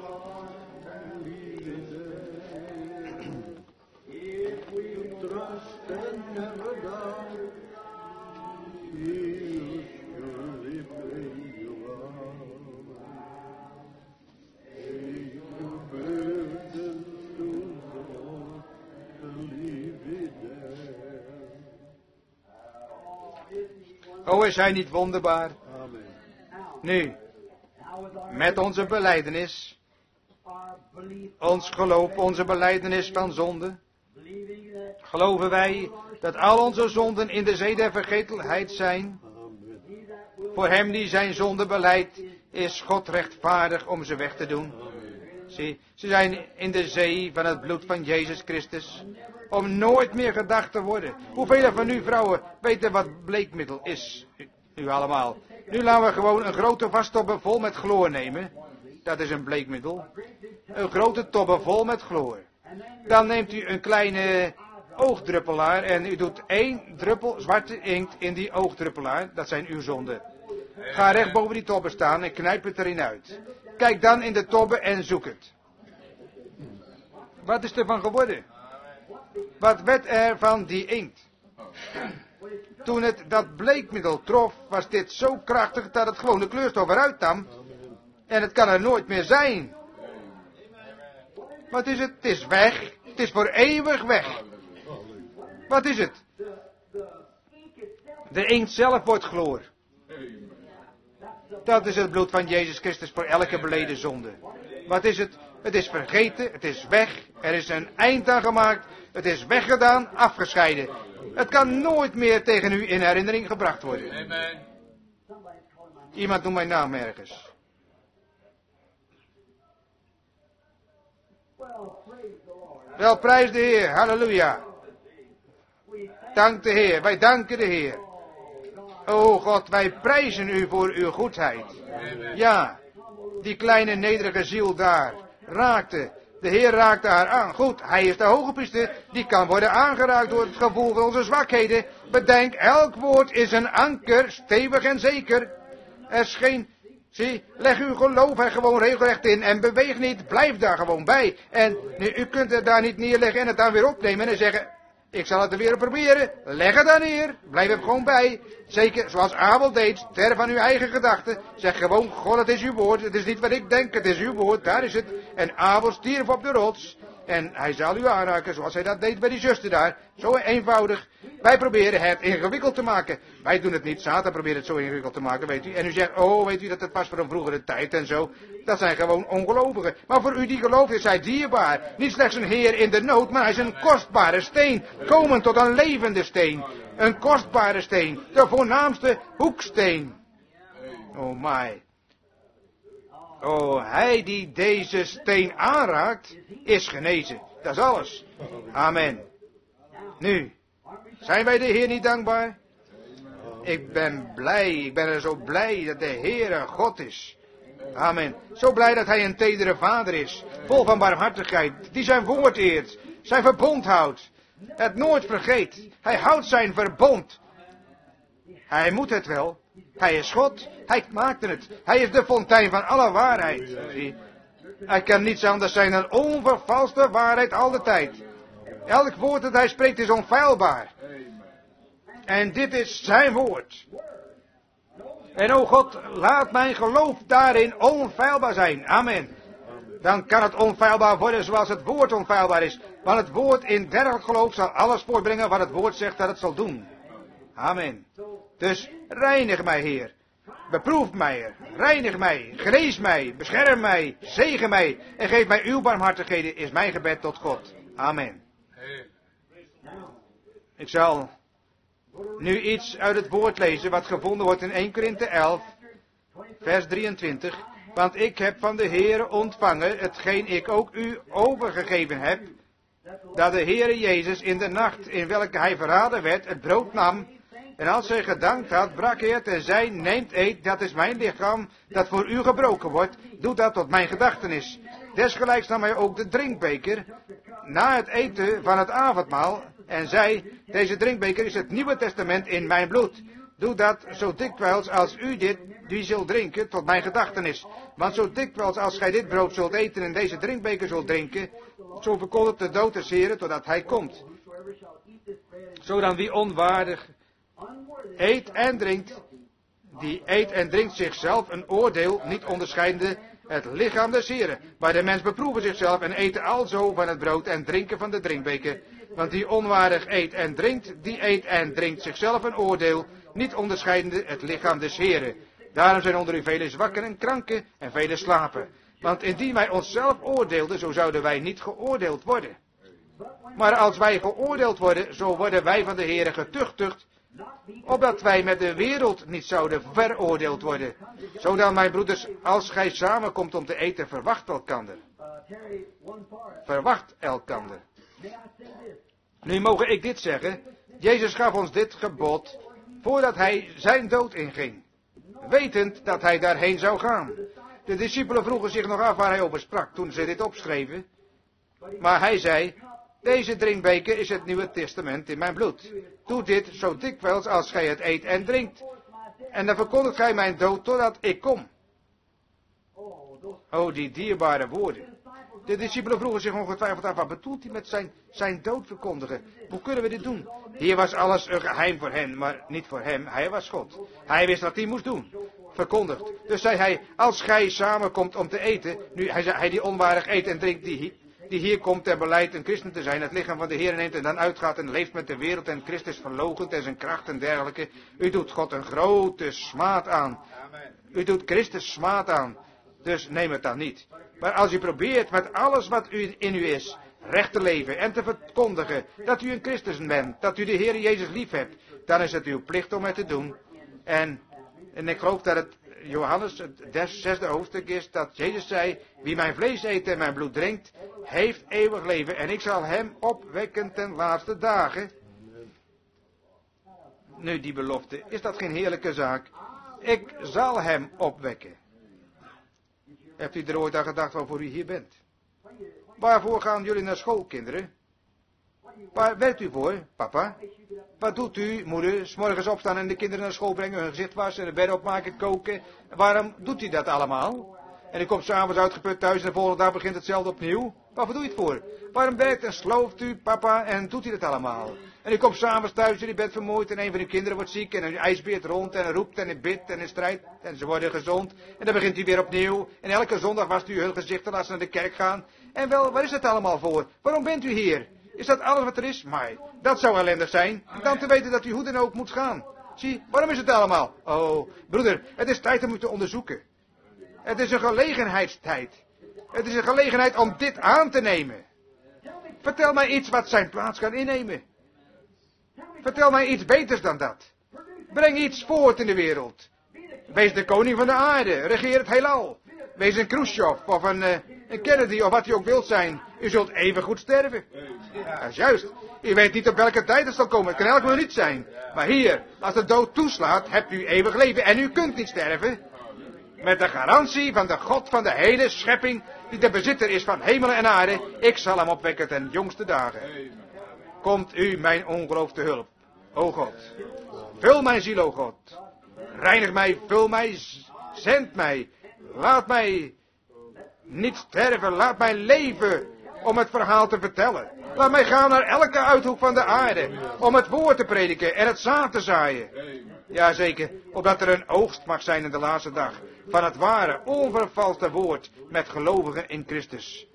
O, is hij niet wonderbaar? Nu, met onze belijdenis, ons geloof, onze belijdenis van zonde, geloven wij dat al onze zonden in de zee der vergetelheid zijn. Voor hem die zijn zonde belijdt, is God rechtvaardig om ze weg te doen. Zie, ze zijn in de zee van het bloed van Jezus Christus, om nooit meer gedacht te worden. Hoeveel van u vrouwen weten wat bleekmiddel is? U, u allemaal. Nu laten we gewoon een grote vastobbe vol met chloor nemen. Dat is een bleekmiddel. Een grote tobbe vol met chloor. Dan neemt u een kleine oogdruppelaar en u doet één druppel zwarte inkt in die oogdruppelaar. Dat zijn uw zonden. Ga recht boven die tobbe staan en knijp het erin uit. Kijk dan in de tobbe en zoek het. Wat is er van geworden? Wat werd er van die inkt? Toen het dat bleekmiddel trof, was dit zo krachtig dat het gewoon de kleurstof eruit nam. En het kan er nooit meer zijn. Wat is het? Het is weg. Het is voor eeuwig weg. Wat is het? De inkt zelf wordt chloor. Dat is het bloed van Jezus Christus voor elke beleden zonde. Wat is het? Het is vergeten, het is weg, er is een eind aan gemaakt, het is weggedaan, afgescheiden. Het kan nooit meer tegen u in herinnering gebracht worden. Amen. Iemand noemt mijn naam ergens. Wel, prijs de Heer, halleluja. Dank de Heer, wij danken de Heer. O God, wij prijzen u voor uw goedheid. Ja, die kleine nederige ziel daar raakte. De Heer raakte haar aan. Goed, hij is de hoge priester. Die kan worden aangeraakt door het gevoel van onze zwakheden. Bedenk, elk woord is een anker, stevig en zeker. Er is geen... Zie, leg uw geloof er gewoon regelrecht in en beweeg niet. Blijf daar gewoon bij. En nu, u kunt het daar niet neerleggen en het dan weer opnemen en zeggen... Ik zal het er weer proberen. Leg het dan neer. Blijf er gewoon bij. Zeker zoals Abel deed. Ter van uw eigen gedachten. Zeg gewoon, God, het is uw woord. Het is niet wat ik denk, het is uw woord. Daar is het. En Abel stierf op de rots. En hij zal u aanraken zoals hij dat deed bij die zuster daar. Zo eenvoudig. Wij proberen het ingewikkeld te maken. Wij doen het niet. Satan probeert het zo ingewikkeld te maken, weet u. En u zegt, oh, weet u dat het was voor een vroegere tijd en zo. Dat zijn gewoon ongelovigen. Maar voor u die gelooft is hij dierbaar. Niet slechts een heer in de nood, maar hij is een kostbare steen. Komend tot een levende steen. Een kostbare steen. De voornaamste hoeksteen. Oh my. Oh, hij die deze steen aanraakt, is genezen. Dat is alles. Amen. Nu, zijn wij de Heer niet dankbaar? Ik ben blij, ik ben er zo blij dat de Heere God is. Amen. Zo blij dat hij een tedere vader is, vol van barmhartigheid, die zijn woord eert, zijn verbond houdt, het nooit vergeet. Hij houdt zijn verbond. Hij moet het wel. Hij is God. Hij maakte het. Hij is de fontein van alle waarheid. Zie. Hij kan niets anders zijn dan onvervalste waarheid al de tijd. Elk woord dat hij spreekt is onfeilbaar. En dit is zijn woord. En o God, laat mijn geloof daarin onfeilbaar zijn. Amen. Dan kan het onfeilbaar worden zoals het woord onfeilbaar is. Want het woord in dergelijk geloof zal alles voortbrengen wat het woord zegt dat het zal doen. Amen. Dus reinig mij, Heer. Beproef mij, reinig mij, genees mij, bescherm mij, zegen mij en geef mij uw barmhartigheden, is mijn gebed tot God. Amen. Ik zal nu iets uit het woord lezen wat gevonden wordt in Eerste Korinthe elf, vers drieëntwintig. Want ik heb van de Heere ontvangen, hetgeen ik ook u overgegeven heb, dat de Heere Jezus in de nacht in welke hij verraden werd, het brood nam, en als hij gedankt had, brak hij het en zei, neemt eet, dat is mijn lichaam, dat voor u gebroken wordt, doe dat tot mijn gedachtenis. Desgelijks nam hij ook de drinkbeker, na het eten van het avondmaal, en zei, deze drinkbeker is het Nieuwe Testament in mijn bloed. Doe dat zo dikwijls als u dit, die zult drinken, tot mijn gedachtenis. Want zo dikwijls als gij dit brood zult eten en deze drinkbeker zult drinken, zo verkondigt de dood des Heren, totdat hij komt. Zodan wie onwaardig eet en drinkt, die eet en drinkt zichzelf een oordeel, niet onderscheidende het lichaam des Heren. Maar de mens beproeven zichzelf en eten alzo van het brood en drinken van de drinkbeker. Want die onwaardig eet en drinkt, die eet en drinkt zichzelf een oordeel, niet onderscheidende het lichaam des Heren. Daarom zijn onder u vele zwakken en kranken en vele slapen. Want indien wij onszelf oordeelden, zo zouden wij niet geoordeeld worden. Maar als wij geoordeeld worden, zo worden wij van de Heere getuchtigd, opdat wij met de wereld niet zouden veroordeeld worden. Zodan, mijn broeders, als gij samenkomt om te eten, verwacht elkander. Verwacht elkander. Nu mogen ik dit zeggen. Jezus gaf ons dit gebod voordat hij zijn dood inging. Wetend dat hij daarheen zou gaan. De discipelen vroegen zich nog af waar hij over sprak toen ze dit opschreven. Maar hij zei, deze drinkbeker is het Nieuwe Testament in mijn bloed. Doe dit zo dikwijls als gij het eet en drinkt. En dan verkondigt gij mijn dood totdat ik kom. O, die dierbare woorden. De discipelen vroegen zich ongetwijfeld af, wat bedoelt hij met zijn, zijn dood verkondigen? Hoe kunnen we dit doen? Hier was alles een geheim voor hen, maar niet voor hem. Hij was God. Hij wist wat hij moest doen. Verkondigd. Dus zei hij, als gij samenkomt om te eten, nu hij, zei, hij die onwaardig eet en drinkt, die, die hier komt ter beleid een christen te zijn, het lichaam van de Heer neemt en dan uitgaat en leeft met de wereld en Christus verloochent en zijn kracht en dergelijke. U doet God een grote smaad aan. U doet Christus smaad aan. Dus neem het dan niet. Maar als u probeert met alles wat u in u is, recht te leven en te verkondigen dat u een Christus bent, dat u de Heer Jezus lief hebt, dan is het uw plicht om het te doen. En, en ik geloof dat het Johannes, het zesde hoofdstuk is, dat Jezus zei, wie mijn vlees eet en mijn bloed drinkt, heeft eeuwig leven en ik zal hem opwekken ten laatste dagen. Nu, die belofte, is dat geen heerlijke zaak? Ik zal hem opwekken. Hebt u er ooit aan gedacht waarvoor u hier bent? Waarvoor gaan jullie naar school, kinderen? Waar werkt u voor, papa? Wat doet u, moeder? 's Morgens opstaan en de kinderen naar school brengen, hun gezicht wassen, de bed opmaken, koken. Waarom doet u dat allemaal? En u komt s'avonds uitgeput thuis en de volgende dag begint hetzelfde opnieuw? Waarvoor doe je het voor? Waarom werkt en slooft u, papa, en doet u het allemaal? En u komt s'avonds thuis en u bent vermoeid en een van uw kinderen wordt ziek en u ijsbeert rond en roept en u bidt en u strijdt en ze worden gezond. En dan begint u weer opnieuw en elke zondag wast u hun gezicht en laat ze naar de kerk gaan. En wel, waar is het allemaal voor? Waarom bent u hier? Is dat alles wat er is? Maar dat zou ellendig zijn. Dan te weten dat u hoe dan ook moet gaan. Zie, waarom is het allemaal? Oh, broeder, het is tijd om u te onderzoeken. Het is een gelegenheidstijd. Het is een gelegenheid om dit aan te nemen. Vertel mij iets wat zijn plaats kan innemen. Vertel mij iets beters dan dat. Breng iets voort in de wereld. Wees de koning van de aarde. Regeer het heelal. Wees een Khrushchev of een, uh, een Kennedy of wat u ook wilt zijn. U zult even goed sterven. Dat is juist. U weet niet op welke tijd het zal komen. Het kan elk minuut zijn. Maar hier, als de dood toeslaat, hebt u eeuwig leven. En u kunt niet sterven. Met de garantie van de God van de hele schepping, die de bezitter is van hemelen en aarde. Ik zal hem opwekken ten jongste dagen. Komt u mijn ongeloof te hulp, o God. Vul mijn ziel, o God. Reinig mij, vul mij, zend mij. Laat mij niet sterven, laat mij leven om het verhaal te vertellen. Laat mij gaan naar elke uithoek van de aarde, om het woord te prediken en het zaad te zaaien. Jazeker, opdat er een oogst mag zijn in de laatste dag, van het ware, onvervalste woord, met gelovigen in Christus.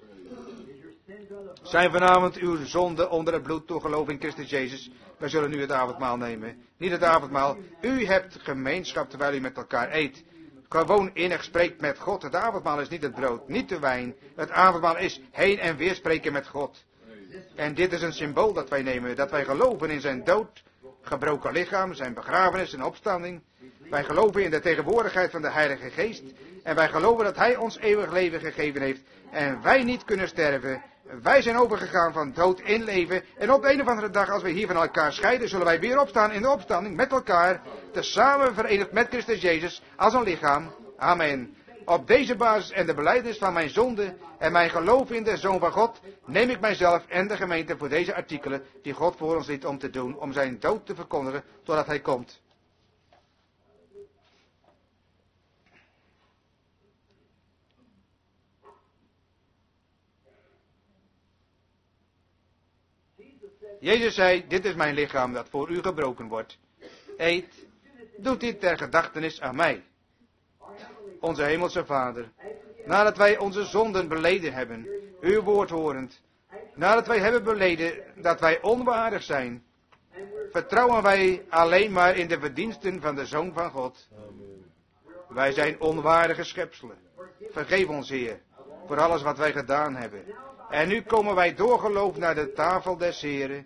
Zijn vanavond uw zonden onder het bloed door geloof in Christus Jezus? Wij zullen nu het avondmaal nemen. Niet het avondmaal, u hebt gemeenschap terwijl u met elkaar eet. Gewoon innig spreekt met God. Het avondmaal is niet het brood, niet de wijn. Het avondmaal is heen en weer spreken met God. En dit is een symbool dat wij nemen, dat wij geloven in zijn dood, gebroken lichaam, zijn begrafenis en opstanding. Wij geloven in de tegenwoordigheid van de Heilige Geest. En wij geloven dat hij ons eeuwig leven gegeven heeft. En wij niet kunnen sterven. Wij zijn overgegaan van dood in leven. En op de een of andere dag, als we hier van elkaar scheiden, zullen wij weer opstaan in de opstanding met elkaar. Tezamen verenigd met Christus Jezus als een lichaam. Amen. Op deze basis en de belijdenis van mijn zonde en mijn geloof in de Zoon van God, neem ik mijzelf en de gemeente voor deze artikelen die God voor ons liet om te doen, om zijn dood te verkondigen totdat hij komt. Jezus zei, dit is mijn lichaam dat voor u gebroken wordt. Eet, doet dit ter gedachtenis aan mij. Onze hemelse Vader, nadat wij onze zonden beleden hebben, uw woord horend, nadat wij hebben beleden dat wij onwaardig zijn, vertrouwen wij alleen maar in de verdiensten van de Zoon van God. Wij zijn onwaardige schepselen. Vergeef ons, Heer, voor alles wat wij gedaan hebben. En nu komen wij door geloof naar de tafel des Heren.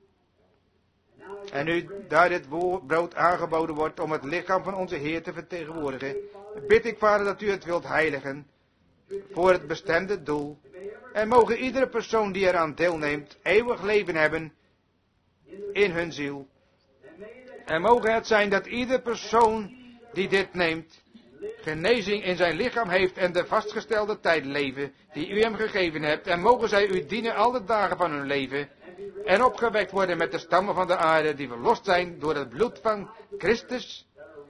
En nu, daar dit brood aangeboden wordt om het lichaam van onze Heer te vertegenwoordigen, bid ik, Vader, dat u het wilt heiligen voor het bestemde doel. En mogen iedere persoon die eraan deelneemt eeuwig leven hebben in hun ziel. En mogen het zijn dat iedere persoon die dit neemt, genezing in zijn lichaam heeft en de vastgestelde tijd leven die u hem gegeven hebt. En mogen zij u dienen alle dagen van hun leven en opgewekt worden met de stammen van de aarde die verlost zijn door het bloed van Christus.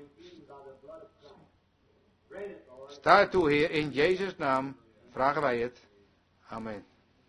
Sta ertoe, Heer, in Jezus' naam vragen wij het. Amen.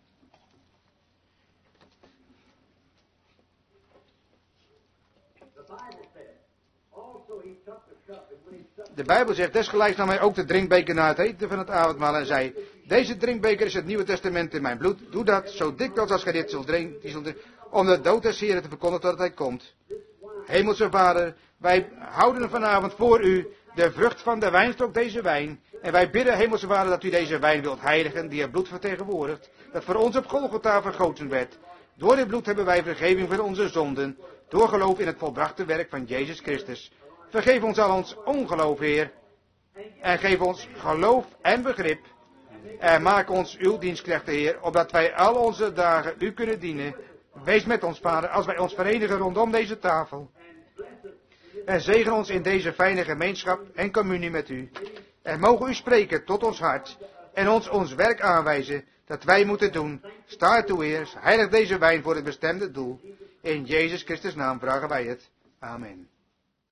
De Bijbel zegt, desgelijks nam hij ook de drinkbeker na het eten van het avondmaal en zei, deze drinkbeker is het Nieuwe Testament in mijn bloed. Doe dat, zo dikwijls als gij dit zult drinken, om de dood des Heren te verkondigen totdat hij komt. Hemelse Vader, wij houden vanavond voor u de vrucht van de wijnstok, deze wijn. En wij bidden, Hemelse Vader, dat u deze wijn wilt heiligen, die het bloed vertegenwoordigt, dat voor ons op Golgotha vergoten werd. Door dit bloed hebben wij vergeving voor onze zonden, door geloof in het volbrachte werk van Jezus Christus. Vergeef ons al ons ongeloof, Heer, en geef ons geloof en begrip. En maak ons uw dienstknechten, Heer, opdat wij al onze dagen u kunnen dienen. Wees met ons, Vader, als wij ons verenigen rondom deze tafel. En zegen ons in deze fijne gemeenschap en communie met u. En mogen u spreken tot ons hart en ons ons werk aanwijzen dat wij moeten doen. Sta ertoe, Heer, heilig deze wijn voor het bestemde doel. In Jezus Christus naam vragen wij het. Amen.